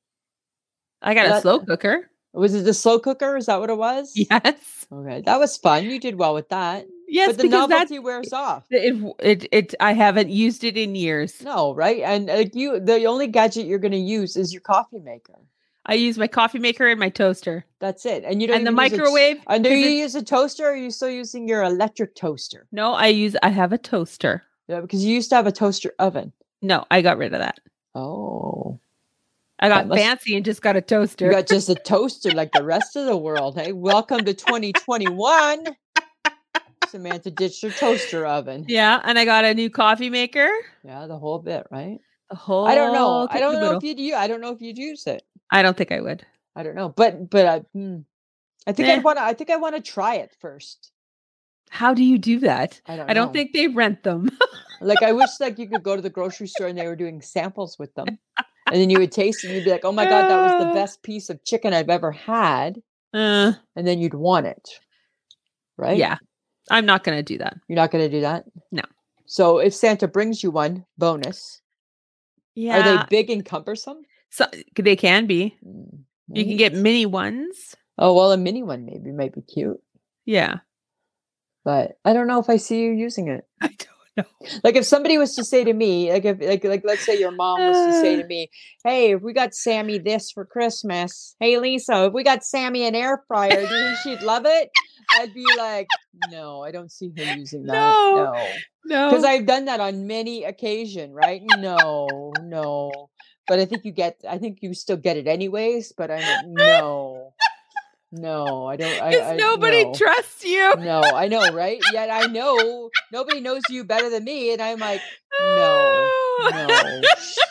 I got a That- slow cooker. Was it the slow cooker? Is that what it was? Yes. Okay. That was fun. You did well with that. Yes, but the because that novelty wears off. it, it it I haven't used it in years. No, right? And like you the only gadget you're gonna use is your coffee maker. I use my coffee maker and my toaster. That's it. And you don't And the even use a t- microwave. And do 'cause you it- use a toaster or are you still using your electric toaster? No, I use I have a toaster. Yeah, because you used to have a toaster oven. No, I got rid of that. Oh. I got That must- fancy and just got a toaster. You got just a toaster like the rest of the world. Hey, welcome to twenty twenty-one. Samantha ditched her toaster oven. Yeah, and I got a new coffee maker. Yeah, the whole bit, right? The whole I don't know. I don't know caboodle. if you'd use I don't know if you'd use it. I don't think I would. I don't know. But but I hmm. I think Eh. I'd want to I think I want to try it first. How do you do that? I don't I don't know. think they rent them. Like I wish like you could go to the grocery store and they were doing samples with them. And then you would taste it and you'd be like, oh my God, that was the Uh. best piece of chicken I've ever had. Uh, And then you'd want it. Right? yeah, I'm not going to do that. You're not gonna do that? No. So if Santa brings you one, bonus. Yeah, Are they big and cumbersome? so they can be. Mm, You can right. get mini ones. Oh well, a mini one maybe might be cute. Yeah, But I don't know if I see you using it. I don't know. Like if somebody was to say to me, like if like like let's say your mom was to say to Uh. me, "Hey, if we got Sammy this for Christmas, hey Lisa, if we got Sammy an air fryer, do you think she'd love it?" I'd be like, "No, I don't see her using that. No. No, No, because I've done that on many occasion, right? No, no." But I think you get, I think you still get it anyways. But I'm like, no, no, I don't. I, because I, nobody no. trusts you. No, I know, right? Yet I know nobody knows you better than me, and I'm like, no, no,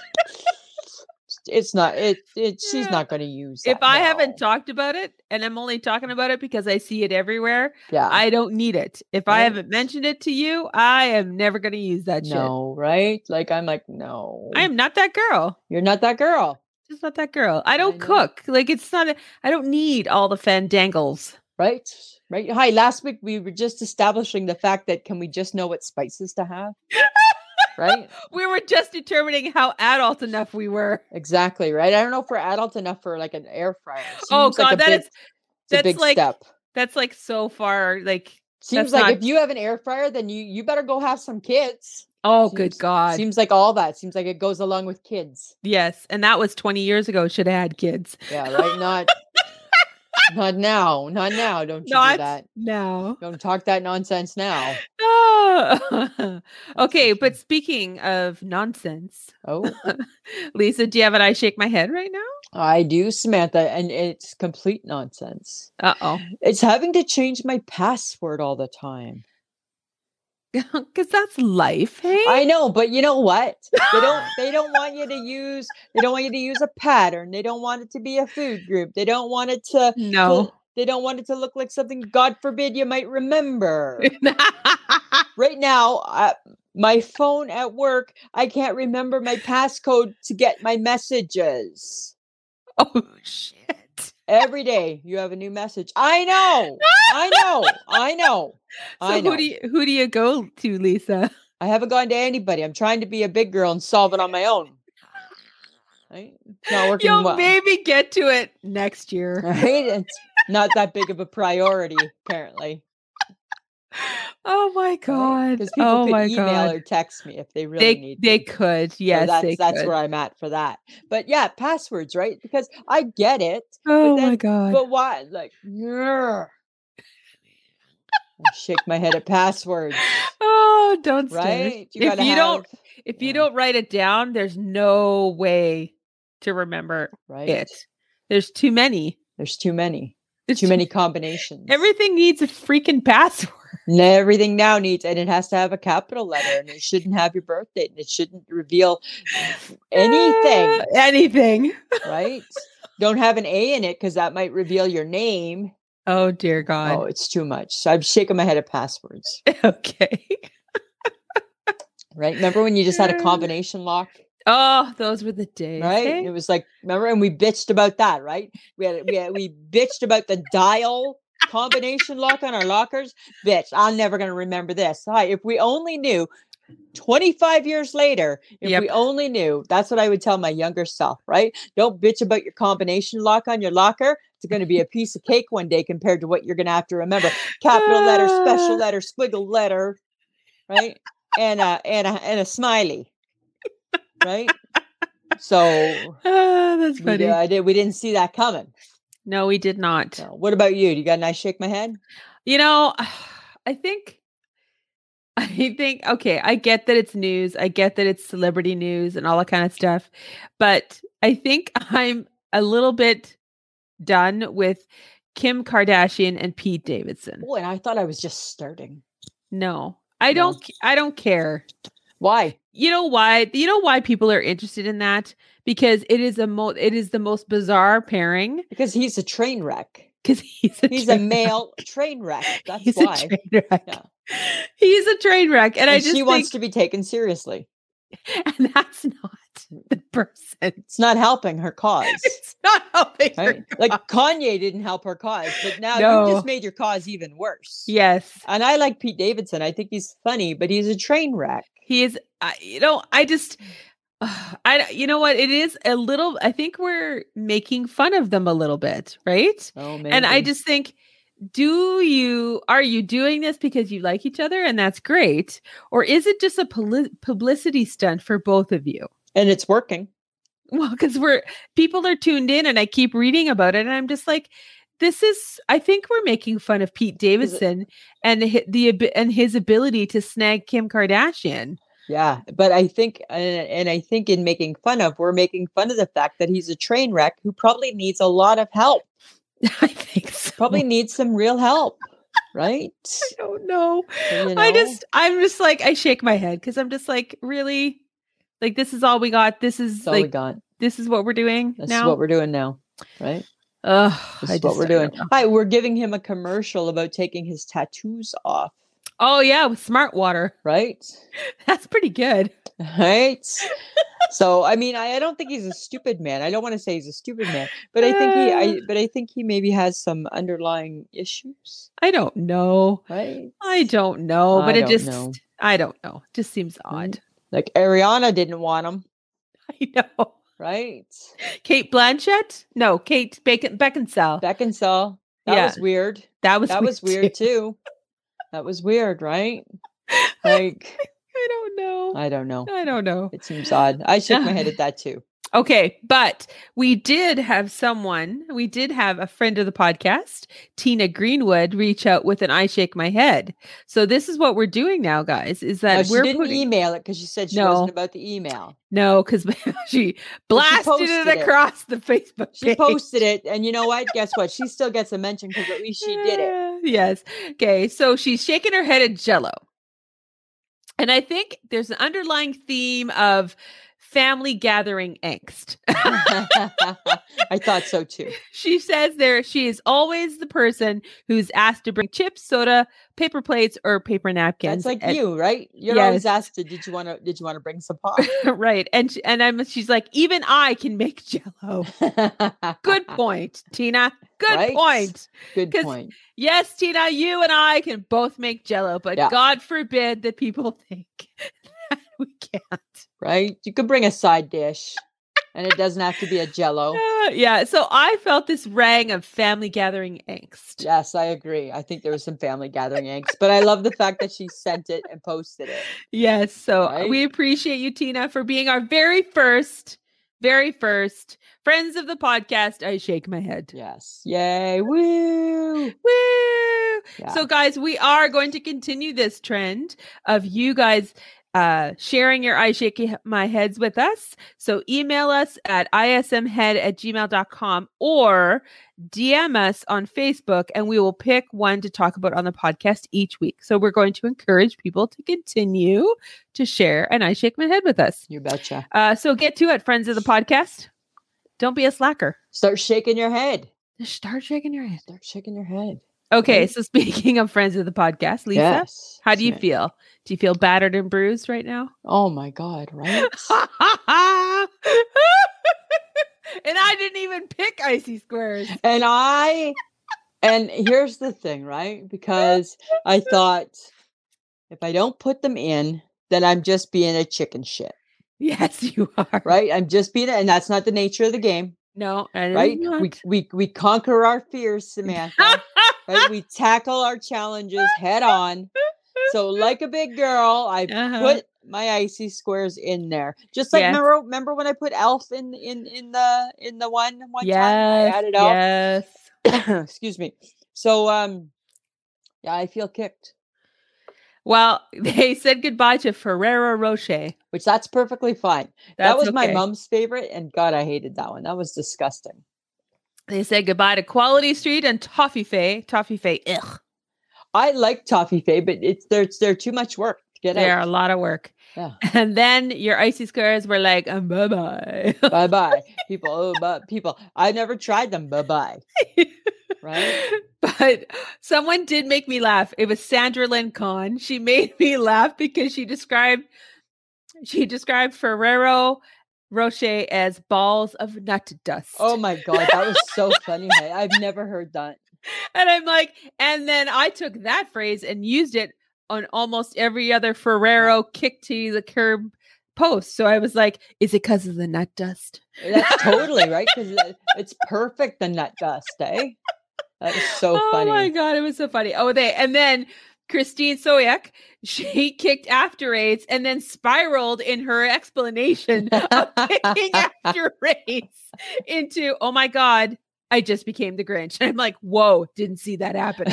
it's not. It, it. She's not going to use. If that, I haven't no. talked about it, and I'm only talking about it because I see it everywhere, yeah, I don't need it. If I Right. haven't mentioned it to you, I am never going to use that shit. no, right? Like I'm like, no, I am not that girl. You're not that girl. Just not that girl. I don't know. cook. Like it's not. A, I don't need all the fandangles. Right? Right. Hi. Last week we were just establishing the fact that can we just know what spices to have? Right? We were just determining how adult enough we were. Exactly. Right. I don't know if we're adult enough for like an air fryer. Oh Seems like God, a that big, is it's a that's big like step. that's like so far. Like Seems that's like not- if you have an air fryer, then you you better go have some kids. oh Seems, good God. Seems like all that. Seems like it goes along with kids. Yes, and that was twenty years ago. Should have had kids. Yeah. Right. Not. Not now. Not now. Don't you Not do that. now. Don't talk that nonsense now. Ah. Okay, for but speaking of nonsense, Oh, Lisa, do you have an I shake my head right now? I do, Samantha, and it's complete nonsense. Uh oh. It's having to change my password all the time. Because that's life, hey? I know, but you know what? They don't they don't want you to use they don't want you to use a pattern. They don't want it to be a food group. They don't want it to No. to- they don't want it to look like something God forbid you might remember. Right now, uh, my phone at work, I can't remember my passcode to get my messages. Oh shit. Every day you have a new message. I know. I know. I know. So I know. who do you who do you go to, Lisa? I haven't gone to anybody. I'm trying to be a big girl and solve it on my own. Right? It's not working You'll well. maybe get to it next year. Right? It's not that big of a priority, apparently. Oh my God. Because people Oh could my email God. or text me if they really They need they me. could. So Yes, that's they that's could. where I'm at for that. But yeah, passwords, right? Because I get it. Oh but my then, God. But why? Like, grr. I shake my head at passwords, Oh, don't start. right? You If gotta you don't have- if you yeah. don't write it down, there's no way to remember right. it. There's too many. There's too many, There's too many combinations. Everything needs a freaking password. And everything now needs, and it has to have a capital letter, and it shouldn't have your birth date, and it shouldn't reveal anything, Uh, anything. right? Don't have an A in it because that might reveal your name. Oh dear Oh, God. it's too much. So I'm shaking my head at passwords, Okay. right? Remember when you just had a combination lock, Oh, those were the days. right? hey? It was like, remember, and we bitched about that, right? We had, we had, we bitched about the dial combination lock on our lockers. Bitch, I'm never going to remember this. Hi, if we only knew twenty-five years later, if Yep. we only knew, that's what I would tell my younger self, right? Don't bitch about your combination lock on your locker. It's going to be a piece of cake one day compared to what you're going to have to remember. Capital letter, special letter, squiggle letter, right? And a, and a, and a smiley, right? So Ah, that's we, funny. uh, did, we didn't see that coming. No, we did not. So what about you? Do you got a nice shake my head? You know, I think, I think, okay, I get that it's news. I get that it's celebrity news and all that kind of stuff. But I think I'm a little bit done with Kim Kardashian and Pete Davidson. Oh, and I thought I was just starting. No, I No. don't, I don't care. Why? You know why? You know why people are interested in that? Because it is a mo- it is the most bizarre pairing. Because he's a train wreck. Because he's a He's a train male train wreck. That's He's why. a train wreck. Yeah. He's a train wreck, and, And, I just she think, wants to be taken seriously. and that's not the person. It's not helping her cause. It's not helping her. Right? Like Kanye didn't help her cause, but now No. you just made your cause even worse. Yes, And I like Pete Davidson. I think he's funny, but he's a train wreck. he is. I, you know, I just, uh, I. You know what? It is a little. I think we're making fun of them a little bit, right? Oh man. And I just think, do you are you doing this because you like each other and that's great, or is it just a poli- publicity stunt for both of you? and it's working. Well, because we're people are tuned in, and I keep reading about it, and I'm just like, this is. I think we're making fun of Pete Davidson and hi- the abi- and his ability to snag Kim Kardashian. Yeah, but I think, and, and I think in making fun of, we're making fun of the fact that he's a train wreck who probably needs a lot of help. I think so. Probably needs some real help, right? I don't know. You I know? just, I'm just like, I shake my head because I'm just like, really, like this is all we got. This is That's all we like, got. this is what we're doing This now. is what we're doing now, right? Ugh, This I is what just we're don't doing. know. Hi, we're giving him a commercial about taking his tattoos off, Oh yeah, with Smart Water. right? That's pretty good. Right? So, I mean, I, I don't think he's a stupid man. I don't want to say he's a stupid man, but I think he, I, but I think he maybe has some underlying issues, I don't know. right? I don't know, I but it don't just, know. I don't know. Just seems odd. Like Ariana didn't want him, I know. right? Kate Blanchett? No, Kate Bacon Beckinsale. Beckinsale. That Yeah. was weird. that was That was weird too. That was weird, right? Like, I don't know. I don't know. I don't know. It seems odd. I shook my head at that too. Okay, but we did have someone, we did have a friend of the podcast, Tina Greenwood, reach out with an I shake my head. So this is what we're doing now, guys, is that No, she we're didn't putting email it because she said she No. wasn't about the email. no, because she blasted posted it it. across the Facebook She page. posted it, and you know what? Guess what? She still gets a mention because at least she did it. Uh, Yes. Okay. So she's shaking her head at Jello. And I think there's an underlying theme of family gathering angst. I thought so too. She says there she is always the person who's asked to bring chips, soda, paper plates, or paper napkins. That's like And- you, right? You're Yes. always asked to, did you want to did you want to bring some pop? right. And she- and I'm she's like, even I can make Jello. Good point, Tina. Good Right? point. Good 'Cause- point. Yes, Tina, you and I can both make Jello, but Yeah. God forbid that people think that we can't. Right? You could bring a side dish, and it doesn't have to be a Jello. Uh, yeah. So I felt this rang of family gathering angst. Yes, I agree. I think there was some family gathering angst, but I love the fact that she sent it and posted it. Yes. So Right? we appreciate you, Tina, for being our very first, very first friends of the podcast. I shake my head. Yes. Yay. Woo. Woo! Yeah. So, guys, we are going to continue this trend of you guys uh, sharing your I shake my heads with us. So, email us at ismhead at gmail dot com or D M us on Facebook, and we will pick one to talk about on the podcast each week. So, we're going to encourage people to continue to share an I shake my head with us. You betcha. Uh, so, get to it, friends of the podcast. Don't be a slacker. Start shaking your head. Just start shaking your head. Start shaking your head. Okay, Right? so speaking of friends of the podcast, Lisa, Yes. how do you Smith. feel? Do you feel battered and bruised right now? Oh my God, right? And I didn't even pick icy squares. And I, and here's the thing, right? Because I thought if I don't put them in, then I'm just being a chicken shit, Yes, you are. right? I'm just being, and that's not the nature of the game, No, and it is right? not. We we we conquer our fears, Samantha. Right? We tackle our challenges head on. So, like a big girl, I Uh-huh. put my icy squares in there. Just like Yes. remember, remember when I put Elf in in in the in the one one yes, time? I added Elf. yes. Excuse me. So, um, yeah, I feel kicked, Well, they said goodbye to Ferrero Rocher. which that's perfectly fine. That's that was my okay. mom's favorite, and God, I hated that one. That was disgusting. They said goodbye to Quality Street and Toffee Fay. Toffee Fay, ugh. I like Toffee Fay, but it's they're they're too much work to get They're a out. lot of work. Yeah. And then your icy squares were like, um, bye bye. Bye bye, people. Oh, but people, I never tried them. Bye bye. Right? But someone did make me laugh. It was Sandra Lynn Kahn. She made me laugh because she described she described Ferrero Rocher as balls of nut dust. Oh my God, that was so funny. I- I've never heard that. And I'm like, and then I took that phrase and used it on almost every other Ferrero kick to the curb post. So I was like, is it because of the nut dust? That's totally right, because it's perfect. The nut dust, eh? That was so oh funny. my God, it was so funny. Oh, they and then Christine Soyak, she kicked after AIDS and then spiraled in her explanation of kicking after AIDS into, oh my God, I just became the Grinch. And I'm like, whoa, didn't see that happen.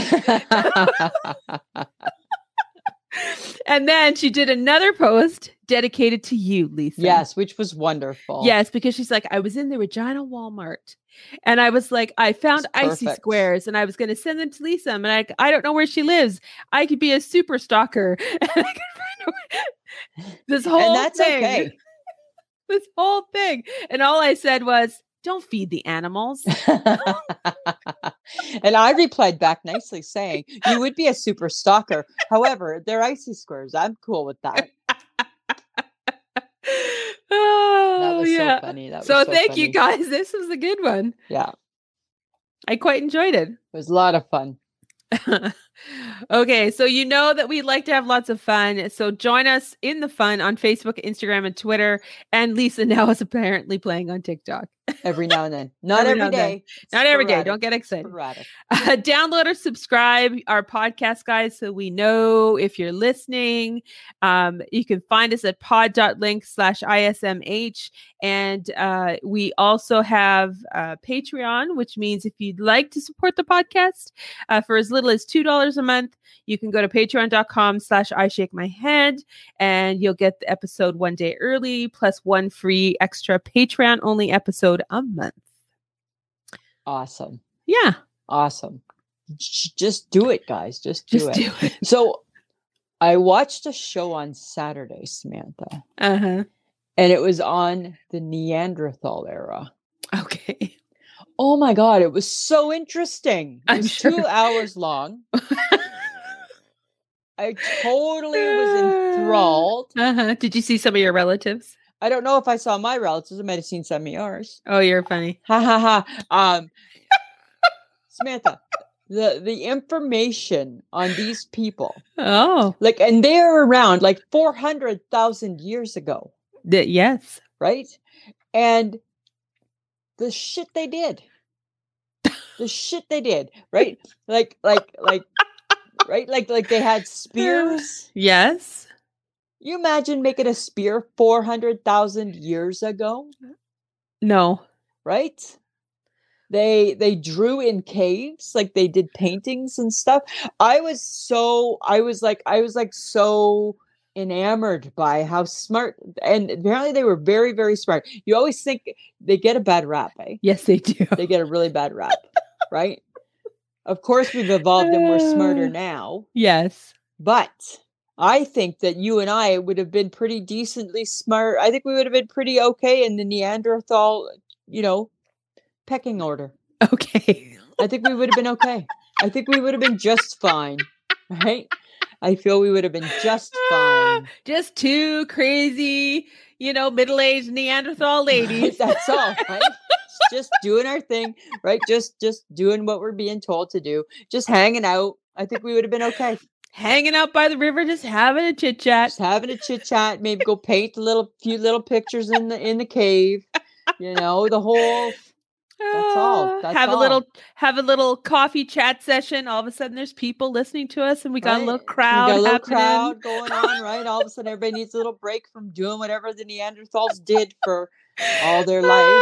And then she did another post dedicated to you, Lisa. Yes, which was wonderful. Yes, because she's like, I was in the Regina Walmart and I was like, I found That's icy perfect. squares and I was going to send them to Lisa. And I, I don't know where she lives. I could be a super stalker. And I could find her. This whole and that's thing, okay. this whole thing. And all I said was, don't feed the animals. And I replied back nicely saying, you would be a super stalker. However, they're icy squares. I'm cool with that. Oh, was yeah. so funny. That was So so thank you funny. guys. This was a good one. Yeah, I quite enjoyed it. it was a lot of fun. Okay, so you know that we like to have lots of fun. So join us in the fun on Facebook, Instagram, and Twitter. And Lisa now is apparently playing on TikTok. Every now and then. Not Every every, now and then. day. It's Not every day. sporadic. Don't get excited. Sporadic. Uh, download or subscribe our podcast, guys, so we know if you're listening. Um, you can find us at pod.link slash ISMH. And uh, we also have uh, Patreon, which means if you'd like to support the podcast uh, for as little as two dollars a month, you can go to patreon.com slash I shake my head, and you'll get the episode one day early, plus one free extra Patreon only episode a month. Awesome. Yeah. Awesome. J- Just do it, guys. Just do Just it. do it. So I watched a show on Saturday, Samantha, Uh-huh. and it was on the Neanderthal era. Okay. Oh my God, it was so interesting. It I'm was sure. two hours long. I totally was enthralled. Uh-huh. Did you see some of your relatives? I don't know if I saw my relatives. I might have seen some of yours. Oh, you're funny. Ha ha ha. Um, Samantha, the the information on these people, Oh, like, and they're around like four hundred thousand years ago, th- yes. right? And the shit they did, the shit they did, right? Like, like, like, right? Like, like they had spears. Yes. You imagine making a spear four hundred thousand years ago, No. right? They they drew in caves, like they did paintings and stuff. I was so I was like I was like so enamored by how smart, and apparently they were very, very smart. You always think they get a bad rap, eh? Yes, they do. They get a really bad rap, right? Of course we've evolved and we're smarter Uh. now, Yes. but I think that you and I would have been pretty decently smart. I think we would have been pretty okay in the Neanderthal, you know, pecking order. Okay. I think we would have been okay. I think we would have been just fine, right? I feel we would have been just fine. Just two crazy, you know, middle-aged Neanderthal ladies. That's all, right? Just doing our thing, right? Just just doing what we're being told to do. Just hanging out. I think we would have been okay. Hanging out by the river, just having a chit chat. Just having a chit chat, maybe go paint a little few little pictures in the in the cave. You know, the whole That's all. That's have all. a little have a little coffee chat session. All of a sudden there's people listening to us and we got right? a little We crowd. got a little happening. crowd going on, right? All of a sudden everybody needs a little break from doing whatever the Neanderthals did for all their life.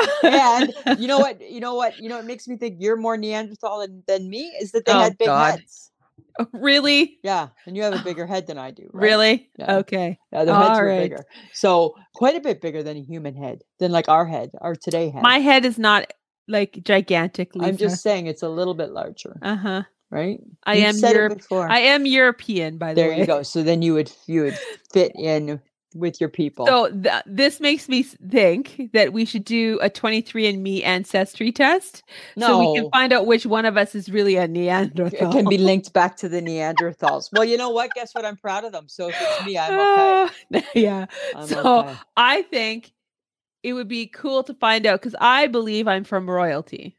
And you know what? You know what? You know what makes me think you're more Neanderthal than, than me is that they Oh, had big God. heads. Really? Yeah, and you have a bigger head than I do. Right? Really? Yeah. Okay. Yeah, their heads All were right. bigger. So quite a bit bigger than a human head, than like our head, our today head. My head is not like gigantic. I'm Lisa. just saying it's a little bit larger, Uh-huh. right? I You've am said Europe. it before. I am European, by the there way. you go. So then you would you would fit in with your people. So th- this makes me s- think that we should do a twenty-three and me ancestry test, so we can No. find out which one of us is really a Neanderthal. It can be linked back to the Neanderthals. Well, you know what? Guess what? I'm proud of them. So if it's me, I'm okay. Ah, yeah. I'm so okay. I think it would be cool to find out because I believe I'm from royalty.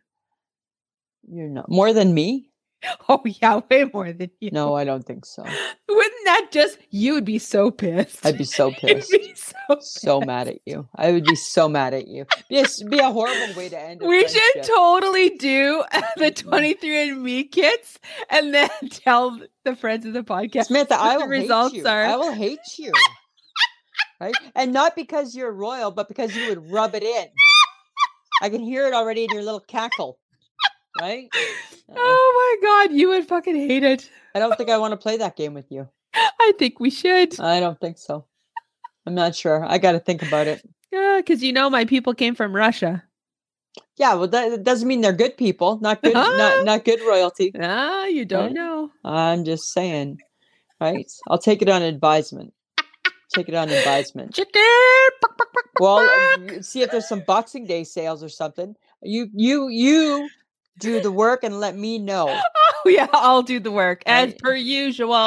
You're not more than me. Oh yeah, way more than you. No, I don't think so. Wouldn't that just you would be so pissed? I'd be so You'd pissed. be so So mad at you. I would be so mad at you. Be a, be a horrible way to end. A We should friendship. totally do the twenty-three and me kits and then tell the friends of the podcast Samantha, what I the will hate results you. are. I will hate you. Right? And not because you're royal, but because you would rub it in. I can hear it already in your little cackle. Right? Uh, Oh my god, you would fucking hate it. I don't think I want to play that game with you. I think we should. I don't think so. I'm not sure. I got to think about it. Yeah, because you know my people came from Russia. Yeah, well, that, that doesn't mean they're good people. Not good. not not good royalty. Ah, you don't Right. know. I'm just saying. Right? I'll take it on advisement. Take it on advisement. Chicken. Buck, buck, buck, buck, Well, buck. uh, see if there's some Boxing Day sales or something. You you you do the work and let me know. Oh yeah, I'll do the work as Right. per usual.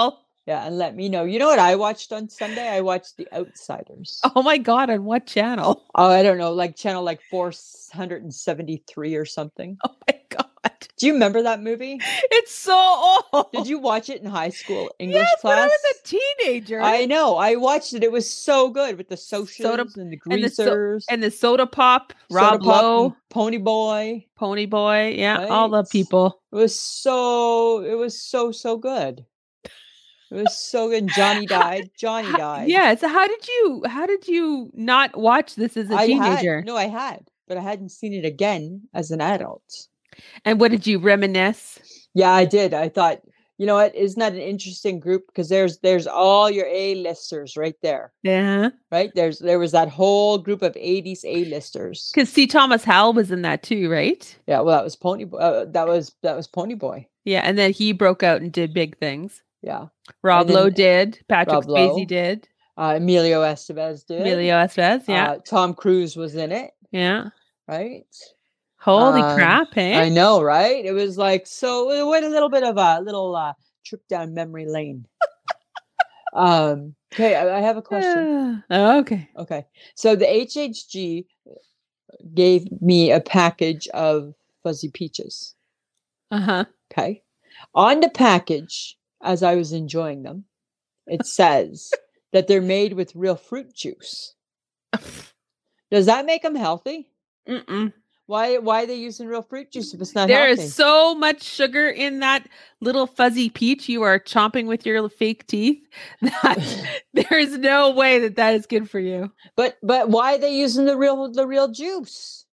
Yeah, and let me know. You know what I watched on Sunday? I watched The Outsiders. Oh my God, on what channel? Oh, I don't know, like channel like four hundred seventy-three or something. Oh my God. Do you remember that movie? It's so old. Did you watch it in high school English Yes, class? when I was a teenager. I know. I watched it. It was so good with the socials Soda- and the and the so- greasers and the Soda Pop, Soda Rob Pop Lowe, and Pony Boy. Pony Boy. Yeah, all the Right? people. It was so. It was so so good. It was so good. And Johnny died. Johnny How- died. Yeah. So how did you? How did you not watch this as a I teenager? had. No, I had, but I hadn't seen it again as an adult. And what did you reminisce? Yeah, I did. I thought, you know what? Isn't that an interesting group? Because there's there's all your A-listers right there. Yeah. Right? There's there was that whole group of eighties A-listers. Because C. Thomas Howell was in that too, right? Yeah, well, that was Pony Boy. Uh, that was that was Pony Boy. Yeah, and then he broke out and did big things. Yeah. Rob then Lowe did. Patrick Rob Swayze Lowe. did. Uh, Emilio Estevez did. Emilio Estevez. Yeah. Uh, Tom Cruise was in it. yeah. Right? Holy um, crap, hey? I know, right? It was like so. It went a little bit of a little uh, trip down memory lane. um. Okay, I, I have a question. Oh, okay. Okay, so the H H G gave me a package of fuzzy peaches. Uh-huh. Okay, on the package, as I was enjoying them, it says that they're made with real fruit juice. Does that make them healthy? Mm-mm. Why? Why are they using real fruit juice if it's not There healthy? is so much sugar in that little fuzzy peach you are chomping with your fake teeth that there is no way that that is good for you. But but why are they using the real the real juice?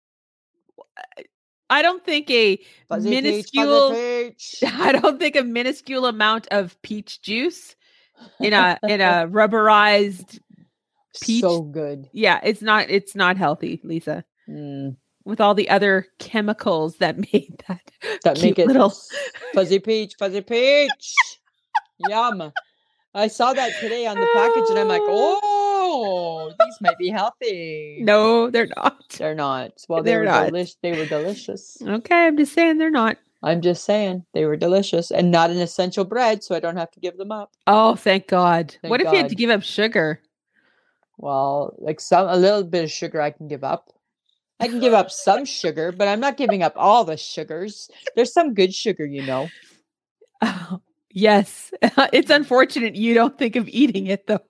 I don't think a Fuzzy minuscule peach, fuzzy peach. I don't think a minuscule amount of peach juice in a in a rubberized peach. So good. Yeah, it's not it's not healthy, Lisa. Mm, With all the other chemicals that made that that cute make it little fuzzy peach, fuzzy peach. Yum. I saw that today on the package and I'm like, oh, these might be healthy. No, they're not. They're not. Well, they They're were not. delish- they were delicious. Okay, I'm just saying they're not. I'm just saying they were delicious and not an essential bread, so I don't have to give them up. Oh, thank God. Thank what if you had to God. give up sugar? Well, like some a little bit of sugar I can give up. I can give up some sugar, but I'm not giving up all the sugars. There's some good sugar, you know. Oh, yes. It's unfortunate you don't think of eating it though.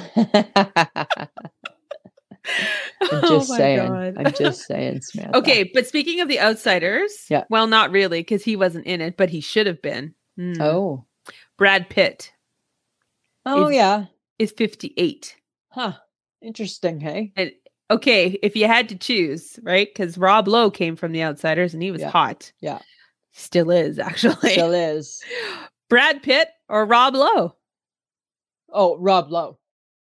I'm Oh just my saying. God. I'm just saying, Samantha. Okay, but speaking of the outsiders, Yeah. well, not really, because he wasn't in it, but he should have been. Hmm. Oh. Brad Pitt Oh Is- yeah. is fifty-eight. Huh. Interesting, hey? And okay, if you had to choose, right? Because Rob Lowe came from the outsiders and he was Yeah. hot. Yeah. Still is, actually. Still is. Brad Pitt or Rob Lowe? Oh, Rob Lowe.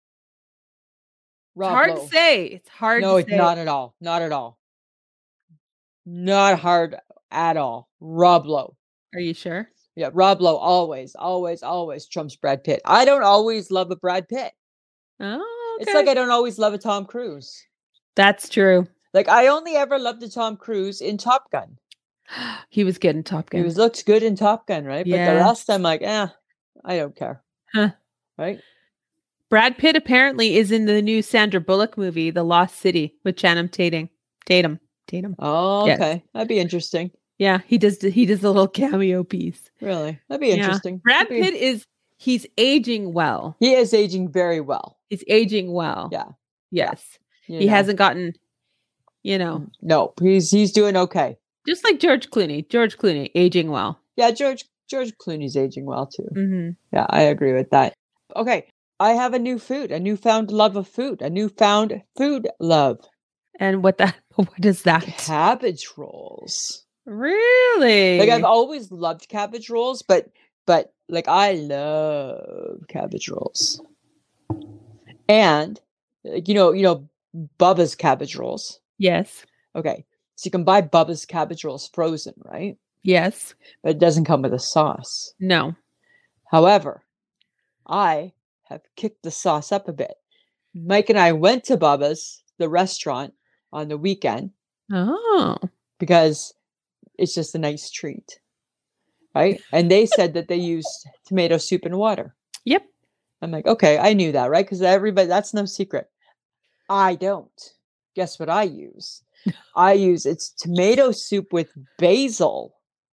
It's Rob hard Lowe. to say. It's hard No, to it's say. not at all. Not at all. Not hard at all. Rob Lowe. Are you sure? Yeah, Rob Lowe always, always, always trumps Brad Pitt. I don't always love a Brad Pitt. Oh, okay. It's like I don't always love a Tom Cruise. That's true. Like I only ever loved a Tom Cruise in Top Gun. He was good in Top Gun. He was looked good in Top Gun, right? But the rest, Yes. I'm like, eh, I don't care. Huh. Right? Brad Pitt apparently is in the new Sandra Bullock movie, The Lost City, with Channing Tatum. Tatum. Tatum. Oh, Yes. okay. That'd be interesting. Yeah, he does. He does a little cameo piece. Really, that'd be Yeah. interesting. Brad That'd be- Pitt is. He's aging well. He is aging very well. He's aging well. Yeah. Yes. you He know. hasn't gotten. You know, No, he's he's doing okay. just like George Clooney. George Clooney aging well. Yeah, George George Clooney's aging well too. Mm-hmm. Yeah, I agree with that. Okay, I have a new food, a newfound love of food, a newfound food love. And what that? What is that? Cabbage rolls. Really? Like I've always loved cabbage rolls, but but like I love cabbage rolls. And like, you know, you know, Bubba's cabbage rolls. Yes. Okay. So you can buy Bubba's cabbage rolls frozen, right? Yes. But it doesn't come with a sauce. No. However, I have kicked the sauce up a bit. Mike and I went to Bubba's, the restaurant, on the weekend Oh. because it's just a nice treat. Right? And they said that they used tomato soup and water. Yep. I'm like, okay, I knew that, right? Because everybody, that's no secret. I don't. Guess what I use? I use it's tomato soup with basil.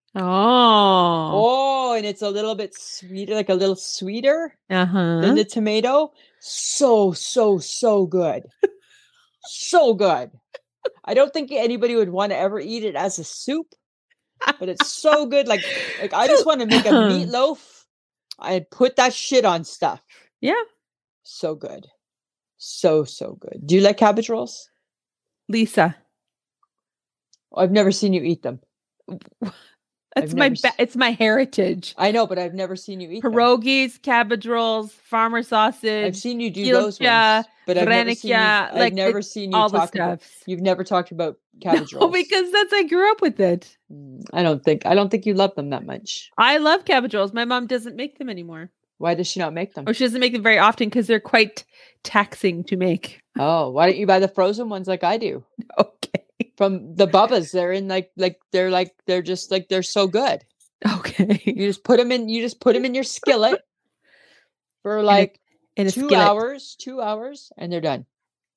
Oh. Oh, and it's a little bit sweeter, like a little sweeter Uh-huh. than the tomato. So, so, so good. So good. I don't think anybody would want to ever eat it as a soup, but it's so good. Like, like I just want to make a meatloaf. I put that shit on stuff. Yeah. So good. So, so good. Do you like cabbage rolls? Lisa. I've never seen you eat them. That's I've my never ba- s- it's my heritage. I know, but I've never seen you eat them. Pierogies, cabbage rolls, farmer sausage. I've seen you do those kilcha, ones, but I've never seen you, Vranikia, I've like never the- seen you all the talk about. stuffs. You've never talked about cabbage No, rolls. because that's I grew up with it. Mm, I don't think I don't think you love them that much. I love cabbage rolls. My mom doesn't make them anymore. Why does she not make them? Or she doesn't make them very often because they're quite taxing to make. Oh, why don't you buy the frozen ones like I do Okay. from the Bubba's? They're in like like they're like they're just like they're so good. Okay. You just put them in. You just put them in your skillet for like In a two skillet. hours, two hours, and they're done.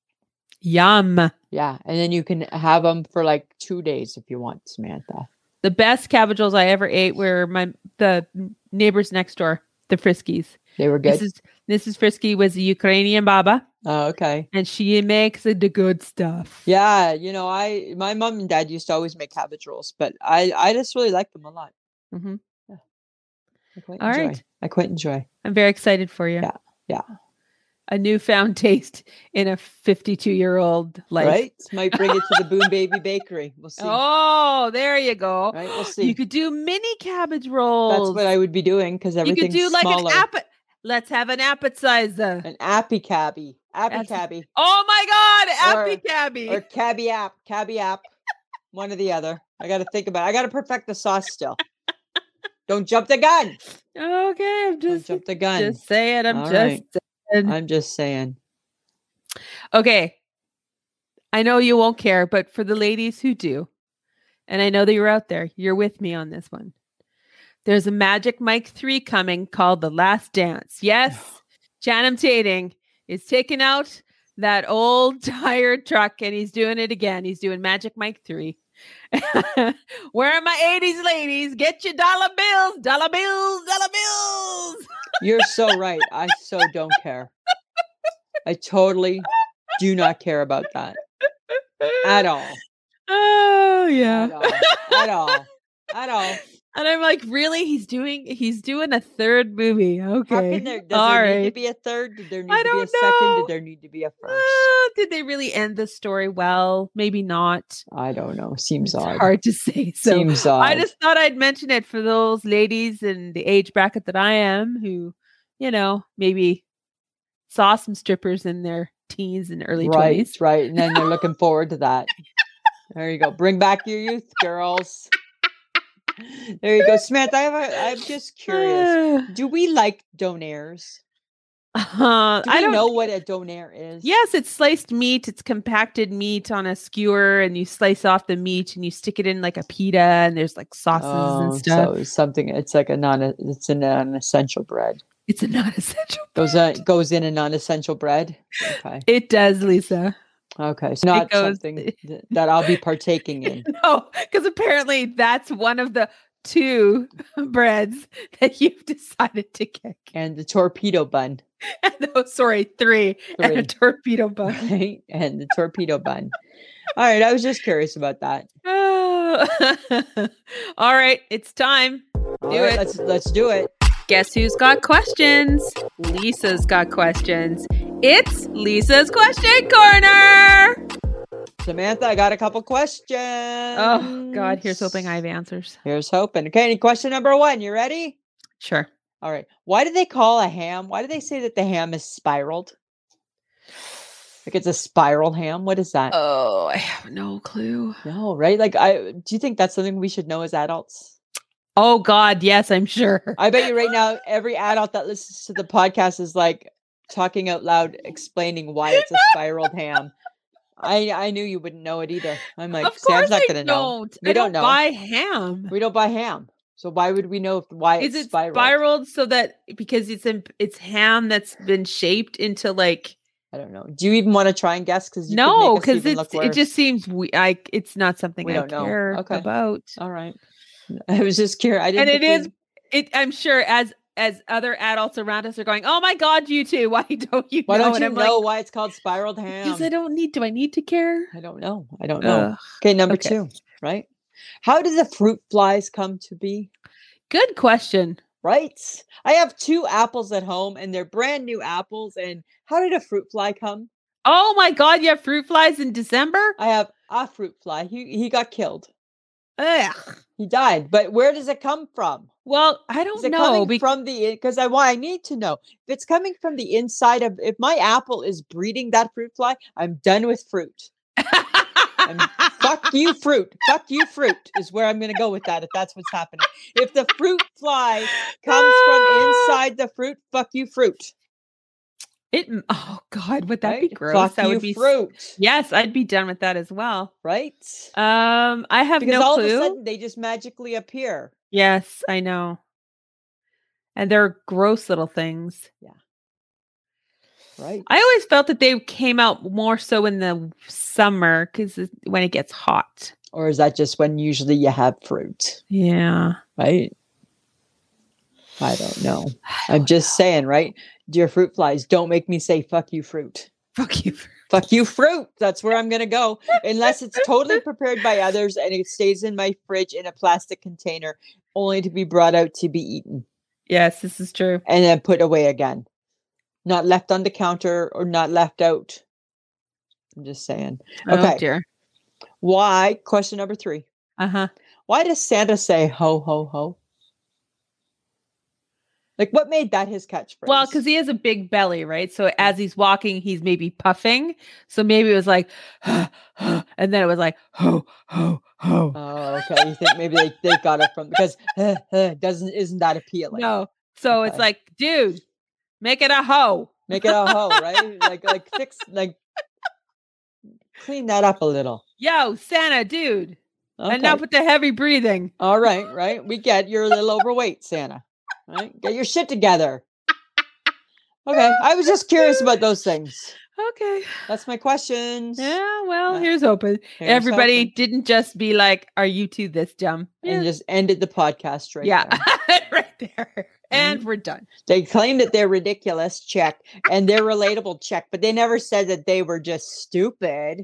Yum. Yeah, and then you can have them for like two days if you want, Samantha. The best cabbage rolls I ever ate were my the neighbors next door, the Friskies. They were good. Missus Missus Frisky was a Ukrainian baba, Oh, okay. and she makes the good stuff. Yeah, you know, I my mom and dad used to always make cabbage rolls, but I I just really like them a lot. hmm I quite All enjoy. right. I quite enjoy. I'm very excited for you. Yeah, yeah. A newfound taste in a fifty-two-year-old life. Right? Might bring it to the Boom Baby Bakery. We'll see. Oh, there you go. Right? We'll see. You could do mini cabbage rolls. That's what I would be doing because You everything's could do like smaller. an app. Let's have an appetizer. An appy cabby. Appy That's- cabby. Oh my God, Or- appy cabby. Or cabby app. Cabby app. One or the other. I got to think about it. I got to perfect the sauce still. Don't jump the gun. Okay, I'm Don't just jump the gun. just saying. I'm All just right. saying. I'm just saying. Okay. I know you won't care, but for the ladies who do, and I know that you're out there, you're with me on this one. There's a Magic Mike three coming called The Last Dance. Yes, Channing Tatum is taking out that old tired truck and he's doing it again. He's doing Magic Mike three. Where are my eighties ladies? Get your dollar bills, dollar bills, dollar bills. You're so right. I so don't care. I totally do not care about that at all. Oh, yeah. At all. At all. At all. And I'm like, really? He's doing he's doing a third movie. How Okay. can there, does All there right. need to be a third? Did there need I to be a don't second? know. Did there need to be a first? Uh, did they really end the story well? Maybe not. I don't know. Seems It's odd. hard to say. So Seems odd. I just thought I'd mention it for those ladies in the age bracket that I am who, you know, maybe saw some strippers in their teens and early right, twenties. right. And then they're looking forward to that. There you go. Bring back your youth, girls. There you go. Samantha, I have a, I'm just curious. Do we like donaires? Uh, Do I we don't know what a donaire is? Yes, it's sliced meat. It's compacted meat on a skewer, and you slice off the meat and you stick it in like a pita, and there's like sauces Oh, and stuff. so something. It's like a non. It's a non-essential bread. It's a non-essential. Goes uh, goes in a non-essential bread. Okay. It does, Lisa. Okay. So not goes- something th- that I'll be partaking in. No, because apparently that's one of the two breads that you've decided to kick. And the torpedo bun. No, sorry, three, and a Three. torpedo bun. Right? And the torpedo bun. All right. I was just curious about that. Oh. All right, it's time. All Do right, it. Let's let's do it. Guess who's got questions? Lisa's got questions. It's Lisa's Question Corner. Samantha, I got a couple questions. Oh, God. Here's hoping I have answers. Here's hoping. Okay, question number one. You ready? Sure. All right. Why do they call a ham? Why do they say that the ham is spiraled? Like it's a spiral ham? What is that? Oh, I have no clue. No, right? Like I do you think that's something we should know as adults? Oh, God. Yes, I'm sure. I bet you right now every adult that listens to the podcast is like talking out loud explaining why it's a spiraled ham. I I knew you wouldn't know it either. I'm like, Of Sam's course not I gonna know. don't. We I don't don't know. buy ham. We don't buy ham. So why would we know if, why Is it's it spiraled? spiraled so that because it's in, it's ham that's been shaped into like I don't know. Do you even want to try and guess? Because you no, could make us because even it's look it just worse. seems we like it's not something We I don't know. care Okay. about. All right. I was just curious. I didn't. And it think is we- it. I'm sure as as other adults around us are going, oh my god, you two, why don't you? Why know? don't And you I'm know like, why it's called spiraled ham? because I don't need. Do I need to care? I don't know. I don't know. Ugh. Okay, number Okay. two. Right. How did the fruit flies come to be? Good question. Right. I have two apples at home, and they're brand new apples. And how did a fruit fly come? Oh my god, you have fruit flies in December? I have a fruit fly. He he got killed. Ugh. He died. But where does it come from? Well, I Is don't it know. coming bec- from the because I why I need to know if it's coming from the inside of if my apple is breeding that fruit fly, I'm done with fruit. I'm, fuck you, fruit. Fuck you, fruit is where I'm going to go with that. If that's what's happening, if the fruit fly comes from inside the fruit, fuck you, fruit. It. Oh God, would that be Right? gross? Fuck that you, would be. s- fruit. Yes, I'd be done with that as well. Right? Um, I have Because no all clue. of a sudden they just magically appear. Yes, I know. And they're gross little things. Right? I always felt that they came out more so in the summer because when it gets hot. Or is that just when usually you have fruit? Yeah. Right? I don't know. I'm just saying, right? Dear fruit flies, don't make me say fuck you, fruit. Fuck you. Fuck you, fruit. That's where I'm going to go. Unless it's totally prepared by others and it stays in my fridge in a plastic container, only to be brought out to be eaten Yes, this is true. and then put away again. Not left on the counter or not left out. I'm just saying. Okay. Oh dear. Why? Question number three. Uh huh. Why does Santa say ho, ho, ho? Like, what made that his catchphrase? Well, because he has a big belly, right? So as he's walking, he's maybe puffing. So maybe it was like, and then it was like, ho, ho, ho. Oh, okay. You think maybe they, they got it from because uh, uh, doesn't isn't that appealing? No. So it's Okay. like, dude, make it a hoe. Make it a hoe, right? Like like fix like clean that up a little. Yo, Santa, dude. Okay. Enough with the heavy breathing. All right, right. We get you're a little overweight, Santa. Right? Get your shit together. Okay. I was just curious about those things. Okay. That's my questions. Yeah, well, Uh, here's hoping. here's Everybody hoping. didn't just be like, are you two this dumb? And just ended the podcast right yeah, there. right there. And we're done. They claim that they're ridiculous, check, and they're relatable, check, but they never said that they were just stupid.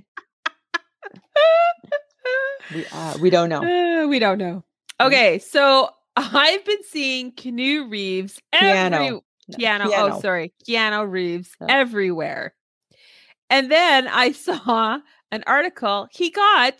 We uh, we don't know. Uh, we don't know. Okay, so I've been seeing Keanu Reeves Piano. every No, Keanu, piano. oh sorry, Keanu Reeves Yeah. everywhere. And then I saw an article. He got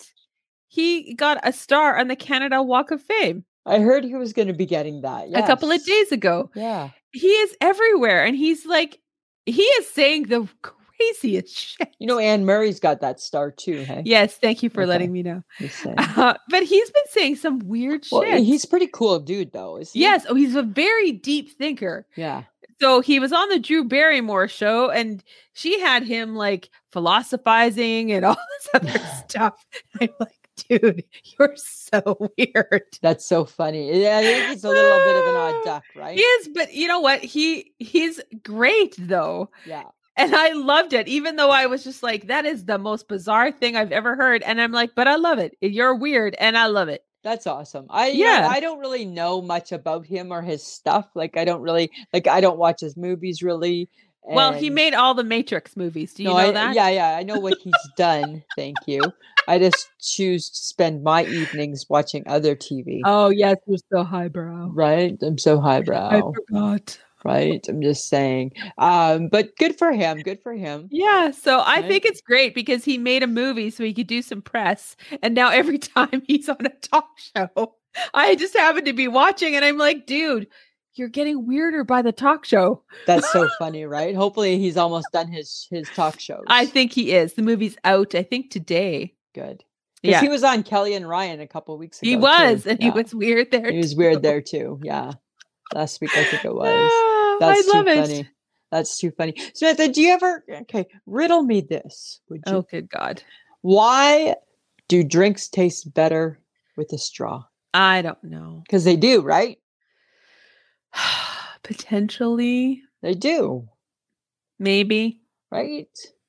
he got a star on the Canada Walk of Fame I heard he was going to be getting that. a couple of yes. days ago. Yeah. He is everywhere, and he's like, he is saying the craziest shit. You know, Anne Murray's got that star too. Hey. Yes, thank you for Okay. letting me know. Just saying. Uh, but he's been saying some weird Well, shit. he's pretty cool dude, though. Is he? Yes, oh, he's a very deep thinker. Yeah. So he was on the Drew Barrymore show, and she had him like philosophizing and all this other stuff. I'm like, dude, you're so weird. That's so funny. Yeah, I think he's a little bit of an odd duck, right? He is, but you know what? He he's great though. Yeah. And I loved it, even though I was just like, that is the most bizarre thing I've ever heard. And I'm like, but I love it. You're weird, and I love it. That's awesome. I yeah, Yeah. I don't really know much about him or his stuff. Like I don't really like I don't watch his movies really. Well, he and- made all the Matrix movies. Do you No, know I- that? Yeah, yeah, I know what he's done. Thank you. I just choose to spend my evenings watching other T V. Oh yes, you're so highbrow. Right? I'm so I highbrow. forgot. Right? I'm just saying. Um, but good for him. Good for him. Yeah, so I Right. think it's great because he made a movie so he could do some press. And now every time he's on a talk show, I just happen to be watching and I'm like, dude, you're getting weirder by the talk show. That's so funny, right? Hopefully he's almost done his his talk shows. I think he is. The movie's out, I think, today. good. Because Yeah, he was on Kelly and Ryan a couple weeks ago. he was, too. and Yeah. he was weird there. He was too. weird there too. Yeah. Last week I think it was. Ah, That's I love too it. funny. That's too funny. Samantha, do you ever okay, riddle me this, would you? Oh, good God. Why do drinks taste better with a straw? I don't know. Because they do, right? Potentially, They do, maybe. right?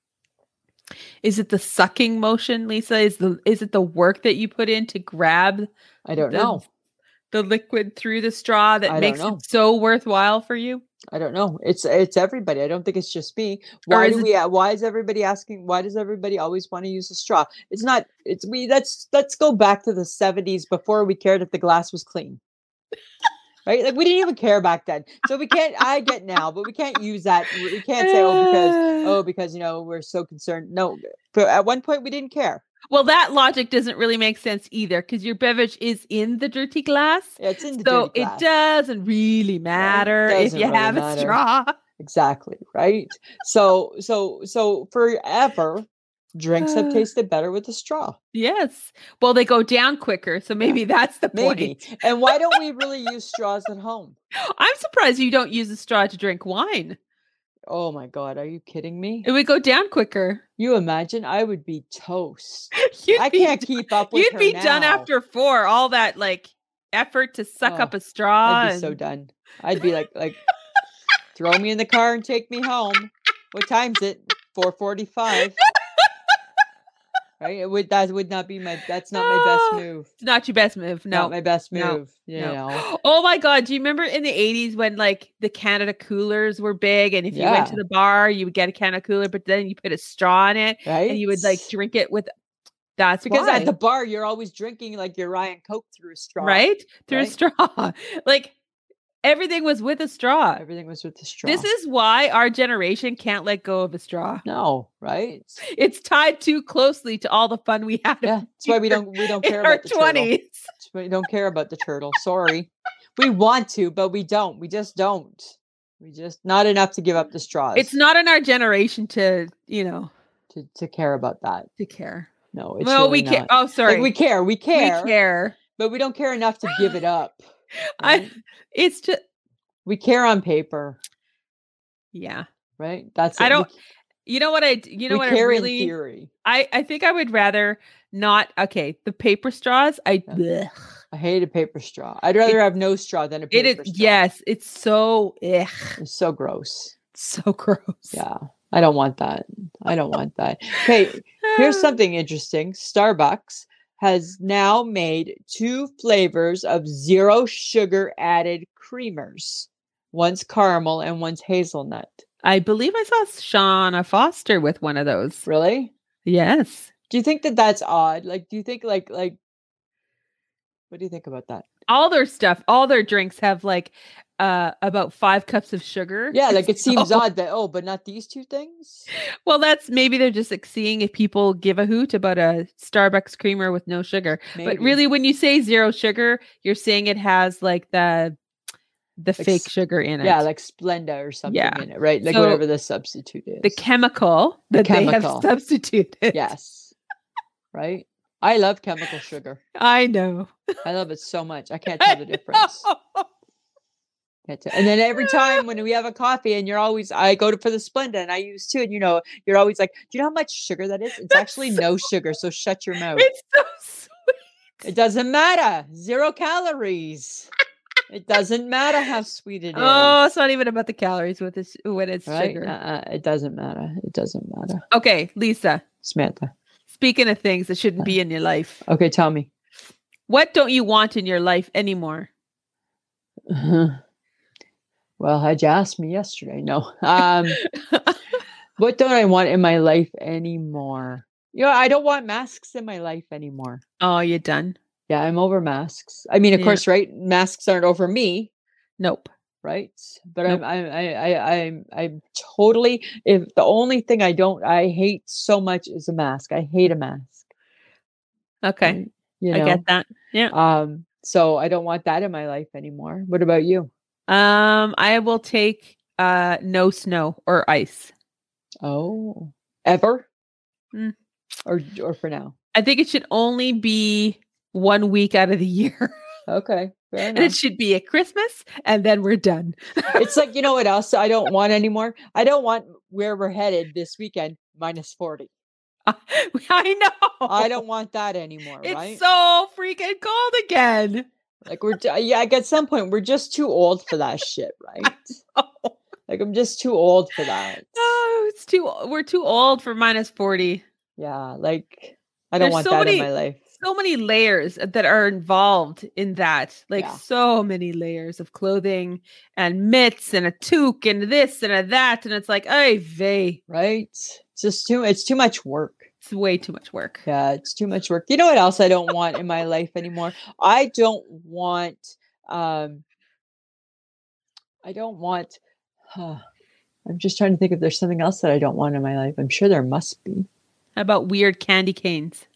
Is it the sucking motion, Lisa? Is the is it the work that you put in to grab I don't the, know. the liquid through the straw that I don't makes know. it so worthwhile for you? I don't know. It's it's everybody. I don't think it's just me. Or Why is do it- we? a- Why is everybody asking? Why does everybody always want to use a straw? It's not. It's we. Let's let's go back to the seventies before we cared if the glass was clean. Right? Like we didn't even care back then. So we can't. I get now, but we can't use that. We can't say oh because oh because you know we're so concerned. No, but at one point we didn't care. Well, that logic doesn't really make sense either because your beverage is in the dirty glass. Yeah, it's in the So dirty it glass. doesn't really matter if doesn't you really have a matter. straw. Exactly. Right. So so so forever, drinks have tasted better with a straw. Yes. Well, they go down quicker. So maybe that's the Maybe. point. And why don't we really use straws at home? I'm surprised you don't use a straw to drink wine. Oh my God, are you kidding me? It would go down quicker. You imagine I would be toast. You'd I be can't do- keep up with You'd her be done now. after four. All that like effort to suck Oh, up a straw. I'd be and- so done. I'd be like, like, throw me in the car and take me home. What time's it? four forty-five. Right? It would that would not be my that's not my best Oh, move. It's not your best move. No. Not my best no, move. You no. know. Oh my God. Do you remember in the eighties when like the Canada coolers were big and if you went to Yeah. the bar, you would get a Canada cooler, but then you put a straw in it Right? and you would like drink it with that's because why. at the bar you're always drinking like your Ryan Coke through a straw. right? Through a right? straw. Like everything was with a straw. Everything was with the straw. This is why our generation can't let go of a straw. no, right? It's tied too closely to all the fun we had Yeah, that's why we don't we don't in care our about the turtle. twenties. That's why we don't care about the turtle. Sorry, we want to, but we don't. We just don't. We just not enough to give up the straws. It's not in our generation to, you know, to to care about that. to care. No, it's well, really we care. not. Oh, sorry. Like, we care. We care. We care. but we don't care enough to give it up. I. right? It's just. We care on paper, Yeah. right? That's I it. don't. We, You know what I? d- You know we what I care really. in theory. I I think I would rather not. Okay, the paper straws. I. Yeah. blech. I hate a paper straw. I'd rather have no straw than a It paper is. straw. Yes. It's so. Ugh, It's so gross. so gross. Yeah. I don't want that. I don't want that. Okay. Here's something interesting. Starbucks has now made two flavors of zero sugar added creamers. One's caramel and one's hazelnut. I believe I saw Shauna Foster with one of those. Really? Yes. Do you think that that's odd? Like, do you think like like what do you think about that? All their stuff, all their drinks have like uh about five cups of sugar. Yeah, like it seems So- odd that oh, but not these two things. Well, that's maybe they're just like seeing if people give a hoot about a Starbucks creamer with no sugar. But Maybe. really, when you say zero sugar, you're saying it has like the the Like fake s- sugar in it. Yeah, like Splenda or something Yeah. in it, right? Like So, whatever the substitute is. the chemical that they chemical. have substituted. Yes. Right? I love chemical sugar. I know. I love it so much. I can't tell the difference. Can't tell- And then every time when we have a coffee and you're always, I go to for the Splenda and I use too. And you know, you're always like, do you know how much sugar that is? It's That's actually no sugar. So shut your mouth. It's so sweet. It doesn't matter. Zero calories. It doesn't matter how sweet it is. Oh, it's not even about the calories with this when it's right? sugar. Uh-uh. It doesn't matter. It doesn't matter. Okay, Lisa. Samantha. Speaking of things that shouldn't be in your life, Okay, tell me. what don't you want in your life anymore? Well, had you asked me yesterday, no. Um, what don't I want in my life anymore? You know, I don't want masks in my life anymore. Oh, you done? Yeah, I'm over masks. I mean, of Yeah. course, right? Masks aren't over me, Nope. right? But Nope. I'm, I'm, I, I, I'm, I'm totally. If the only thing I don't, I hate so much is a mask. I hate a mask. Okay, right? You know. I get that. Yeah. Um. So I don't want that in my life anymore. What about you? Um, I will take uh no snow or ice. Oh, ever? Mm. Or, or for now? I think it should only be one week out of the year. Okay, fair And enough. it should be at Christmas and then we're done. It's like, you know what else I don't want anymore? I don't want where we're headed this weekend minus forty. I know. I don't want that anymore, It's right? so freaking cold again. Like we're t- yeah, like at some point we're just too old for that shit, right? Oh, Like I'm just too old for that. no, it's too. We're too old for minus forty. Yeah, like I don't There's want so that many, in my life. so many layers that are involved in that. Like Yeah. so many layers of clothing and mitts and a toque and this and a that, and it's like, ay vey, Right? It's just too it's too much work. it's way too much work. Yeah, it's too much work. You know what else I don't want in my life anymore? I don't want um I don't want huh, I'm just trying to think if there's something else that I don't want in my life. I'm sure there must be. How about weird candy canes?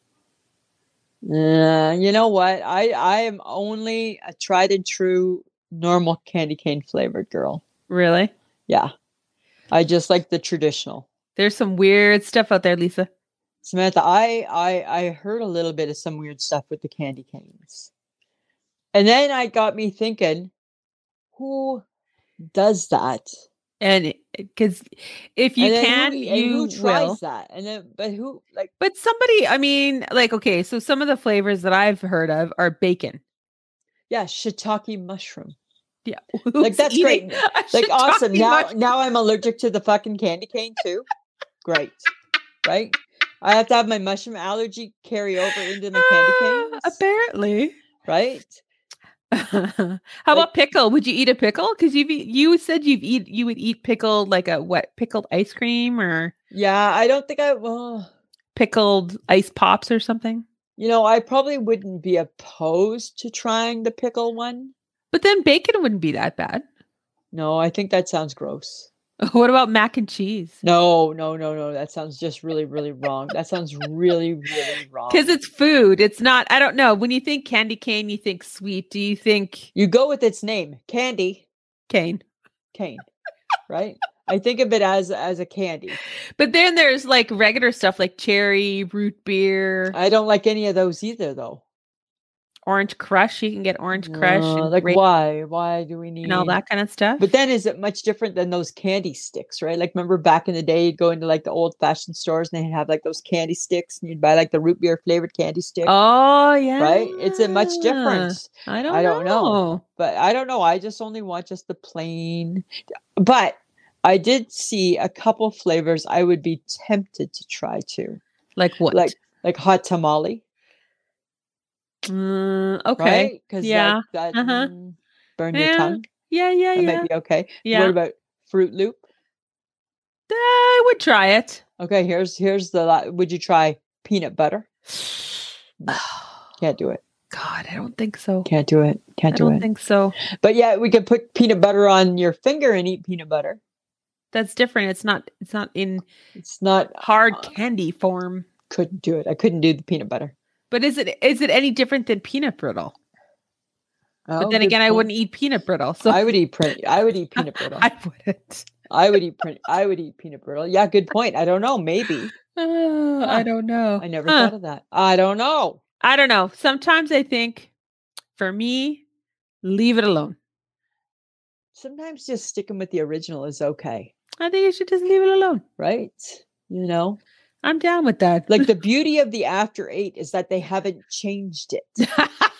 Uh, you know what? I I am only a tried and true normal candy cane flavored girl. Really? Yeah. I just like the traditional. There's some weird stuff out there, Lisa. Samantha, I I I heard a little bit of some weird stuff with the candy canes. And then I got me thinking, who does that? And because if you And then can, who, and you who tries will. that? And then but who like But somebody, I mean, like, okay, so some of the flavors that I've heard of are bacon. yeah, shiitake mushroom. Yeah. Like Who's that's eating great. a Like awesome. shiitake Now mushroom? now I'm allergic to the fucking candy cane too. Great. Right? I have to have my mushroom allergy carry over into my candy Ah, canes. apparently. Right? How about pickle? Would you eat a pickle? Because you you said you've eat you would eat pickled like a what pickled ice cream or Yeah, I don't think I well, pickled ice pops or something. you know, I probably wouldn't be opposed to trying the pickle one. But then bacon wouldn't be that bad. No, I think that sounds gross. What about mac and cheese? No, no, no, no. That sounds just really, really wrong. That sounds really, really wrong. Because it's food. It's not. I don't know. When you think candy cane, you think sweet. Do you think You go with its name, candy cane? cane, right? I think of it as as a candy. But then there's like regular stuff like cherry, root beer, I don't like any of those either, though. orange crush. You can get orange crush Uh, and, like grape why? Why do we need and all that kind of stuff. But then is it much different than those candy sticks, right? Like remember back in the day, you'd go into like the old fashioned stores and they'd have like those candy sticks and you'd buy like the root beer flavored candy stick. Oh yeah, Right? It's a much different. I don't. I don't know. know. But I don't know. I just only want just the plain. But I did see a couple flavors I would be tempted to try too. Like what? Like like hot tamale. Mm, okay. Right? Because Yeah. that, that Uh-huh. mm, burn your Yeah. tongue. Yeah, yeah, That yeah. might be okay. Yeah. What about Fruit Loop? I would try it. Okay, here's here's the la- would you try peanut butter? Can't do it. God, I don't think so. Can't do it. Can't I do don't it. think so. But yeah, we could put peanut butter on your finger and eat peanut butter. That's different. It's not. It's not in It's not hard uh, candy form. couldn't do it. I couldn't do the peanut butter. But is it is it any different than peanut brittle? Oh, But then good again, I point. wouldn't eat peanut brittle. So I would eat print. I would eat peanut brittle. I wouldn't. I would eat print. I would eat peanut brittle. Yeah, good point. I don't know. Maybe Uh, I Huh. don't know. I never Huh. thought of that. I don't know. I don't know. Sometimes I think, for me, leave it alone. Sometimes just sticking with the original is okay, I think you should just leave it alone. right? You know, I'm down with that. like the beauty of the After Eight is that they haven't changed it.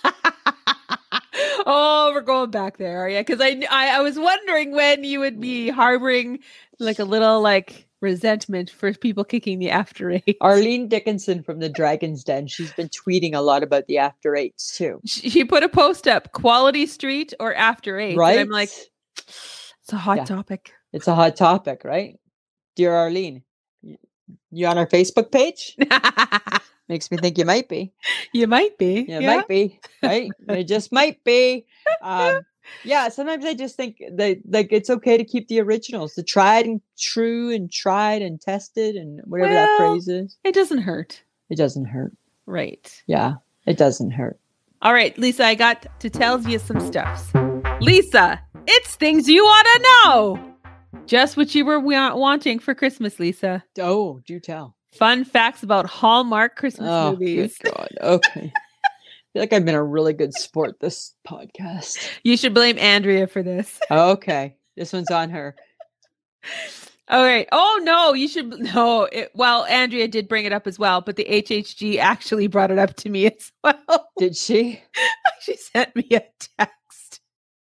Oh, we're going back there, are you? Because I, I I was wondering when you would be harboring like a little like resentment for people kicking the After Eight. Arlene Dickinson from the Dragon's Den, she's been tweeting a lot about the After Eights too. She she put a post up, Quality Street or After Eight. Right? And I'm like, it's a hot Yeah. topic. It's a hot topic, right? Dear Arlene, y- you on our Facebook page? Makes me think you might be. You might be. Yeah, Yeah. might be, right? It just might be. Um, yeah, sometimes I just think that like it's okay to keep the originals, the tried and true and tried and tested and whatever that Well- phrase is. It doesn't hurt. It doesn't hurt. Right. Yeah, it doesn't hurt. All right, Lisa, I got to tell you some stuffs. Lisa, it's things you want to know. Just what you were wa- wanting for Christmas, Lisa. Oh, do tell. Fun facts about Hallmark Christmas Oh, movies. good God. Okay. I feel like I've been a really good sport this podcast. You should blame Andrea for this. Okay. This one's on her. All right. Oh no, you should no. It, well, Andrea did bring it up as well, but the H H G actually brought it up to me as well. Did she? She sent me a text.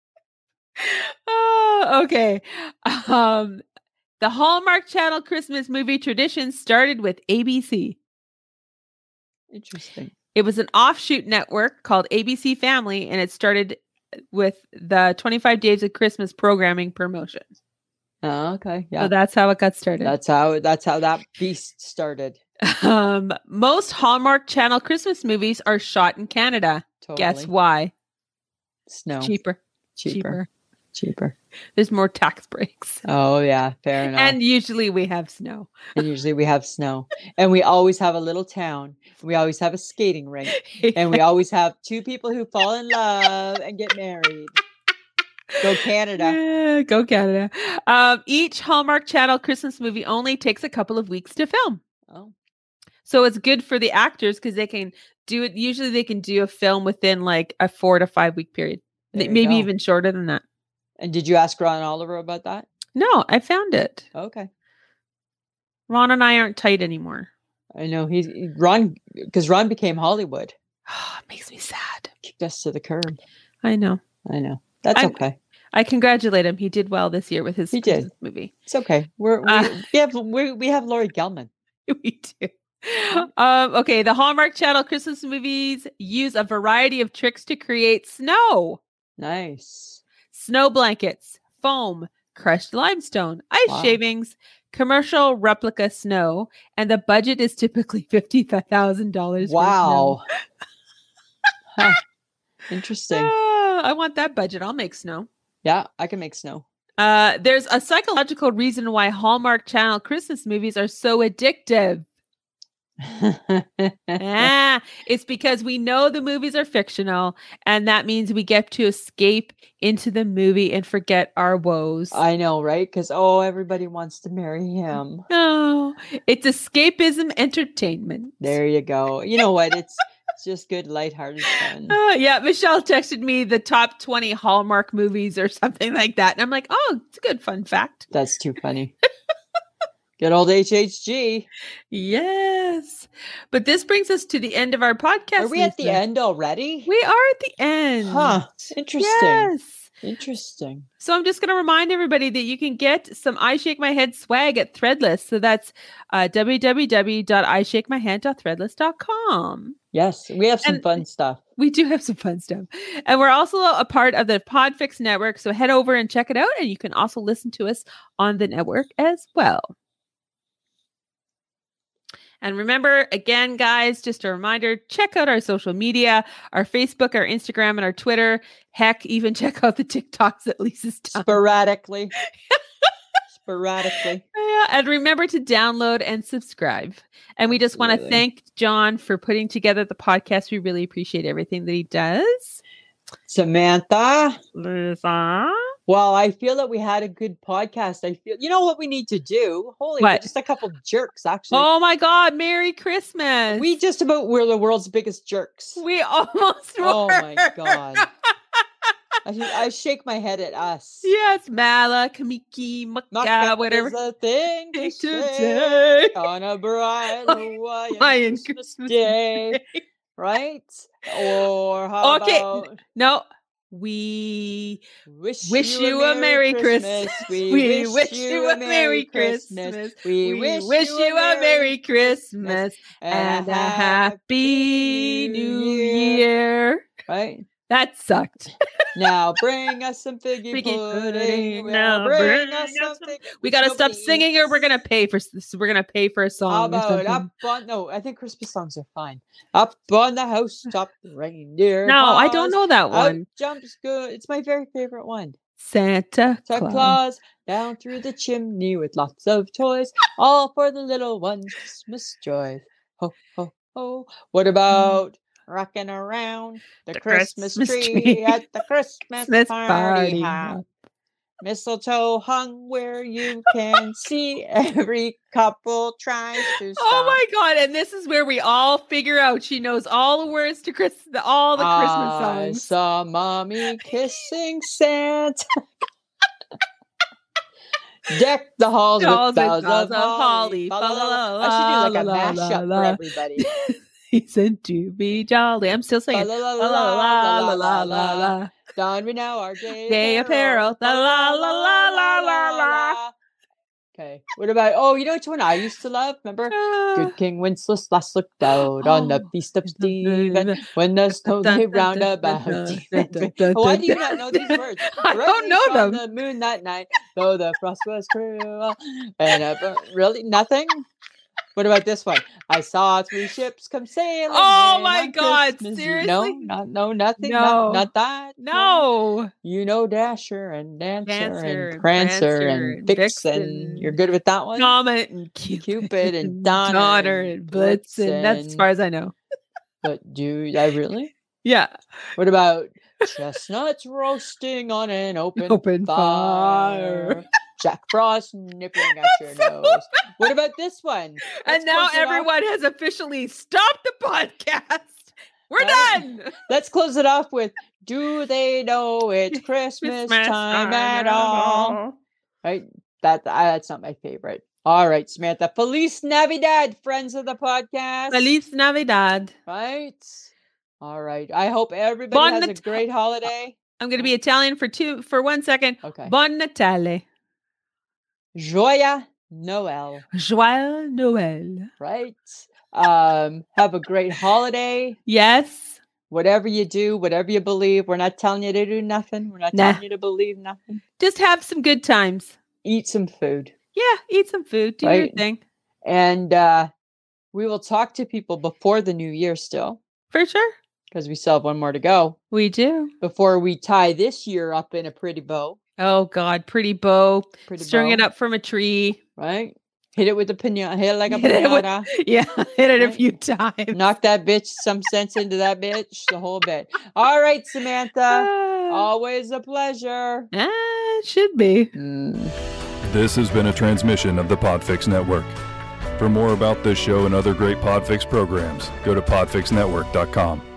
Oh, okay. Um, the Hallmark Channel Christmas movie tradition started with A B C. Interesting. It was an offshoot network called A B C Family, and it started with the twenty-five Days of Christmas programming promotion. Oh, okay. Yeah. So that's how it got started. That's how that's how that beast started. Um, most Hallmark Channel Christmas movies are shot in Canada. Totally. Guess why? Snow. Cheaper. Cheaper. Cheaper. Cheaper. There's more tax breaks. Oh yeah, fair enough. And usually we have snow. And usually we have snow. And we always have a little town. We always have a skating rink. And we always have two people who fall in love and get married. Go Canada. Yeah, go Canada. Um, each Hallmark Channel Christmas movie only takes a couple of weeks to film. Oh. So it's good for the actors because they can do it. Usually they can do a film within like a four to five week period. There you Maybe go. even shorter than that. And did you ask Ron Oliver about that? No, I found it. Okay. Ron and I aren't tight anymore. I know he's Ron because Ron became Hollywood. Oh, it makes me sad. Kicked us to the curb. I know. I know. That's I'm- okay. I congratulate him. He did well this year with his He did. Christmas movie. It's okay. We're we, Uh, we have we, we have Laurie Gelman. We do. Um, okay, the Hallmark Channel Christmas movies use a variety of tricks to create snow. Nice. Snow blankets, foam, crushed limestone, ice Wow. shavings, commercial replica snow, and the budget is typically fifty thousand dollars. Wow. Huh. Interesting. Ah, I want that budget. I'll make snow. Yeah, I can make snow. Uh, there's a psychological reason why Hallmark Channel Christmas movies are so addictive. Ah, it's because we know the movies are fictional, and that means we get to escape into the movie and forget our woes. I know, right? Because oh, everybody wants to marry him. No, it's escapism entertainment. There you go. You know what? It's it's just good, lighthearted fun. Uh, yeah, Michelle texted me the top twenty Hallmark movies or something like that. And I'm like, oh, it's a good fun fact. That's too funny. Good old H H G. Yes. But this brings us to the end of our podcast. Are we at the Lisa. end already? We are at the end. Huh. Interesting. Yes. Interesting. So I'm just going to remind everybody that you can get some I Shake My Head swag at Threadless. So that's uh, w w w dot i shake my head dot threadless dot com. Yes, we have some And- fun stuff. We do have some fun stuff. And we're also a part of the Podfix network. So head over and check it out. And you can also listen to us on the network as well. And remember, again, guys, just a reminder, check out our social media, our Facebook, our Instagram, and our Twitter. Heck, even check out the TikToks that Lisa's done. Sporadically. Sporadically. Yeah, and remember to download and subscribe. And we just want to Absolutely. thank John for putting together the podcast. We really appreciate everything that he does. Samantha. Lisa. Well, I feel that we had a good podcast. I feel, you know what we need to do? Holy, we're What? just a couple jerks, actually. Oh my God, Merry Christmas. We just about were the world's biggest jerks. We almost were. Oh my God. I, sh- I shake my head at us. Yes, Mala, Kamiki, Not Maka, that whatever. is a thing to Take say today. on a bright Hawaiian Hawaiian Christmas, Christmas day, Day. right? Or how Okay, about No, we wish, wish you a Merry Christmas. We, We wish, you a Merry Christmas. We, we wish, you a Merry Christmas and a Happy New Year. Right? That sucked. Now bring us some figgy Figgy pudding. pudding. Now Now bring bring us us some some- figgy We gotta stop pudding. singing, or we're gonna pay for s- we're gonna pay for a song. How or about something. up on no? I think Christmas songs are fine. Up on the housetop, the reindeer. No, I don't paws, know that Out one. jumps good. It's my very favorite one. Santa Santa Claus. Claus down through the chimney with lots of toys, all for the little ones' Christmas joy. Ho ho ho! What about rocking around the, The Christmas, Christmas tree, tree. at the Christmas, Christmas party, party hop? hop. Mistletoe hung where you can see every couple tries to stop. Oh my God! And this is where we all figure out she knows all the words to Chris, the, all the Christmas I songs. saw mommy kissing Santa. Deck the halls Halls with boughs with boughs of of holly. holly. Fa la la la. Fa I should do like a la la la mashup la. for everybody. He said to be jolly. I'm still Fa singing. la la La la la la la la la la. Don we now our gay, Gay apparel. La la la la la la la. Okay. What about, oh, you know which one I used to love? Remember? Uh, Good King Wenceslas last looked out on the Oh. feast of Stephen when the snow lay round about. Why do you not know these words? I don't Brightly know shone them. the moon that night, though the frost was cruel. And uh, really nothing? What about this one? I saw three ships come sailing. Oh in my on God, Christmas Eve. seriously? No, not no nothing. No. Not, not that. No. You know Dasher and Dancer, Dancer and and Prancer Prancer and and Vixen. Vixen. You're good with that one? Comet and Cupid, Cupid and Donner and and Blitzen. That's as far as I know. But do I really? Yeah. What about chestnuts roasting on an open, Open fire? fire. Jack Frost nippling at your nose. What about this one? Let's And now close it off- everyone has officially stopped the podcast. We're Right. done. Let's close it off with, do they know it's Christmas, time, at all? Right? That, uh, that's not my favorite. All right, Samantha. Feliz Navidad, friends of the podcast. Feliz Navidad. Right? All right. I hope everybody Bon has a Nat- great holiday. I'm going to be Italian for two for one second. Okay. Bon Natale. Joya Noel. Joyeux Noël. Right? Um, have a great holiday. Yes. Whatever you do, whatever you believe. We're not telling you to do nothing. We're not Nah. telling you to believe nothing. Just have some good times. Eat some food. Yeah. Eat some food. Do your Right. thing. And uh, we will talk to people before the new year still, For sure. because we still have one more to go We do. before we tie this year up in a pretty bow. Oh, God. Pretty bow. Pretty String it bow, up from a tree. right? Hit it with a pinata. Hit it like a Hit it with- pinata. Yeah. Hit it a Right. few times. Knock that bitch some sense into that bitch. The whole bit. All right, Samantha. Ah, Always a pleasure. ah, it should be. Mm. This has been a transmission of the Podfix Network. For more about this show and other great Podfix programs, go to podfix network dot com.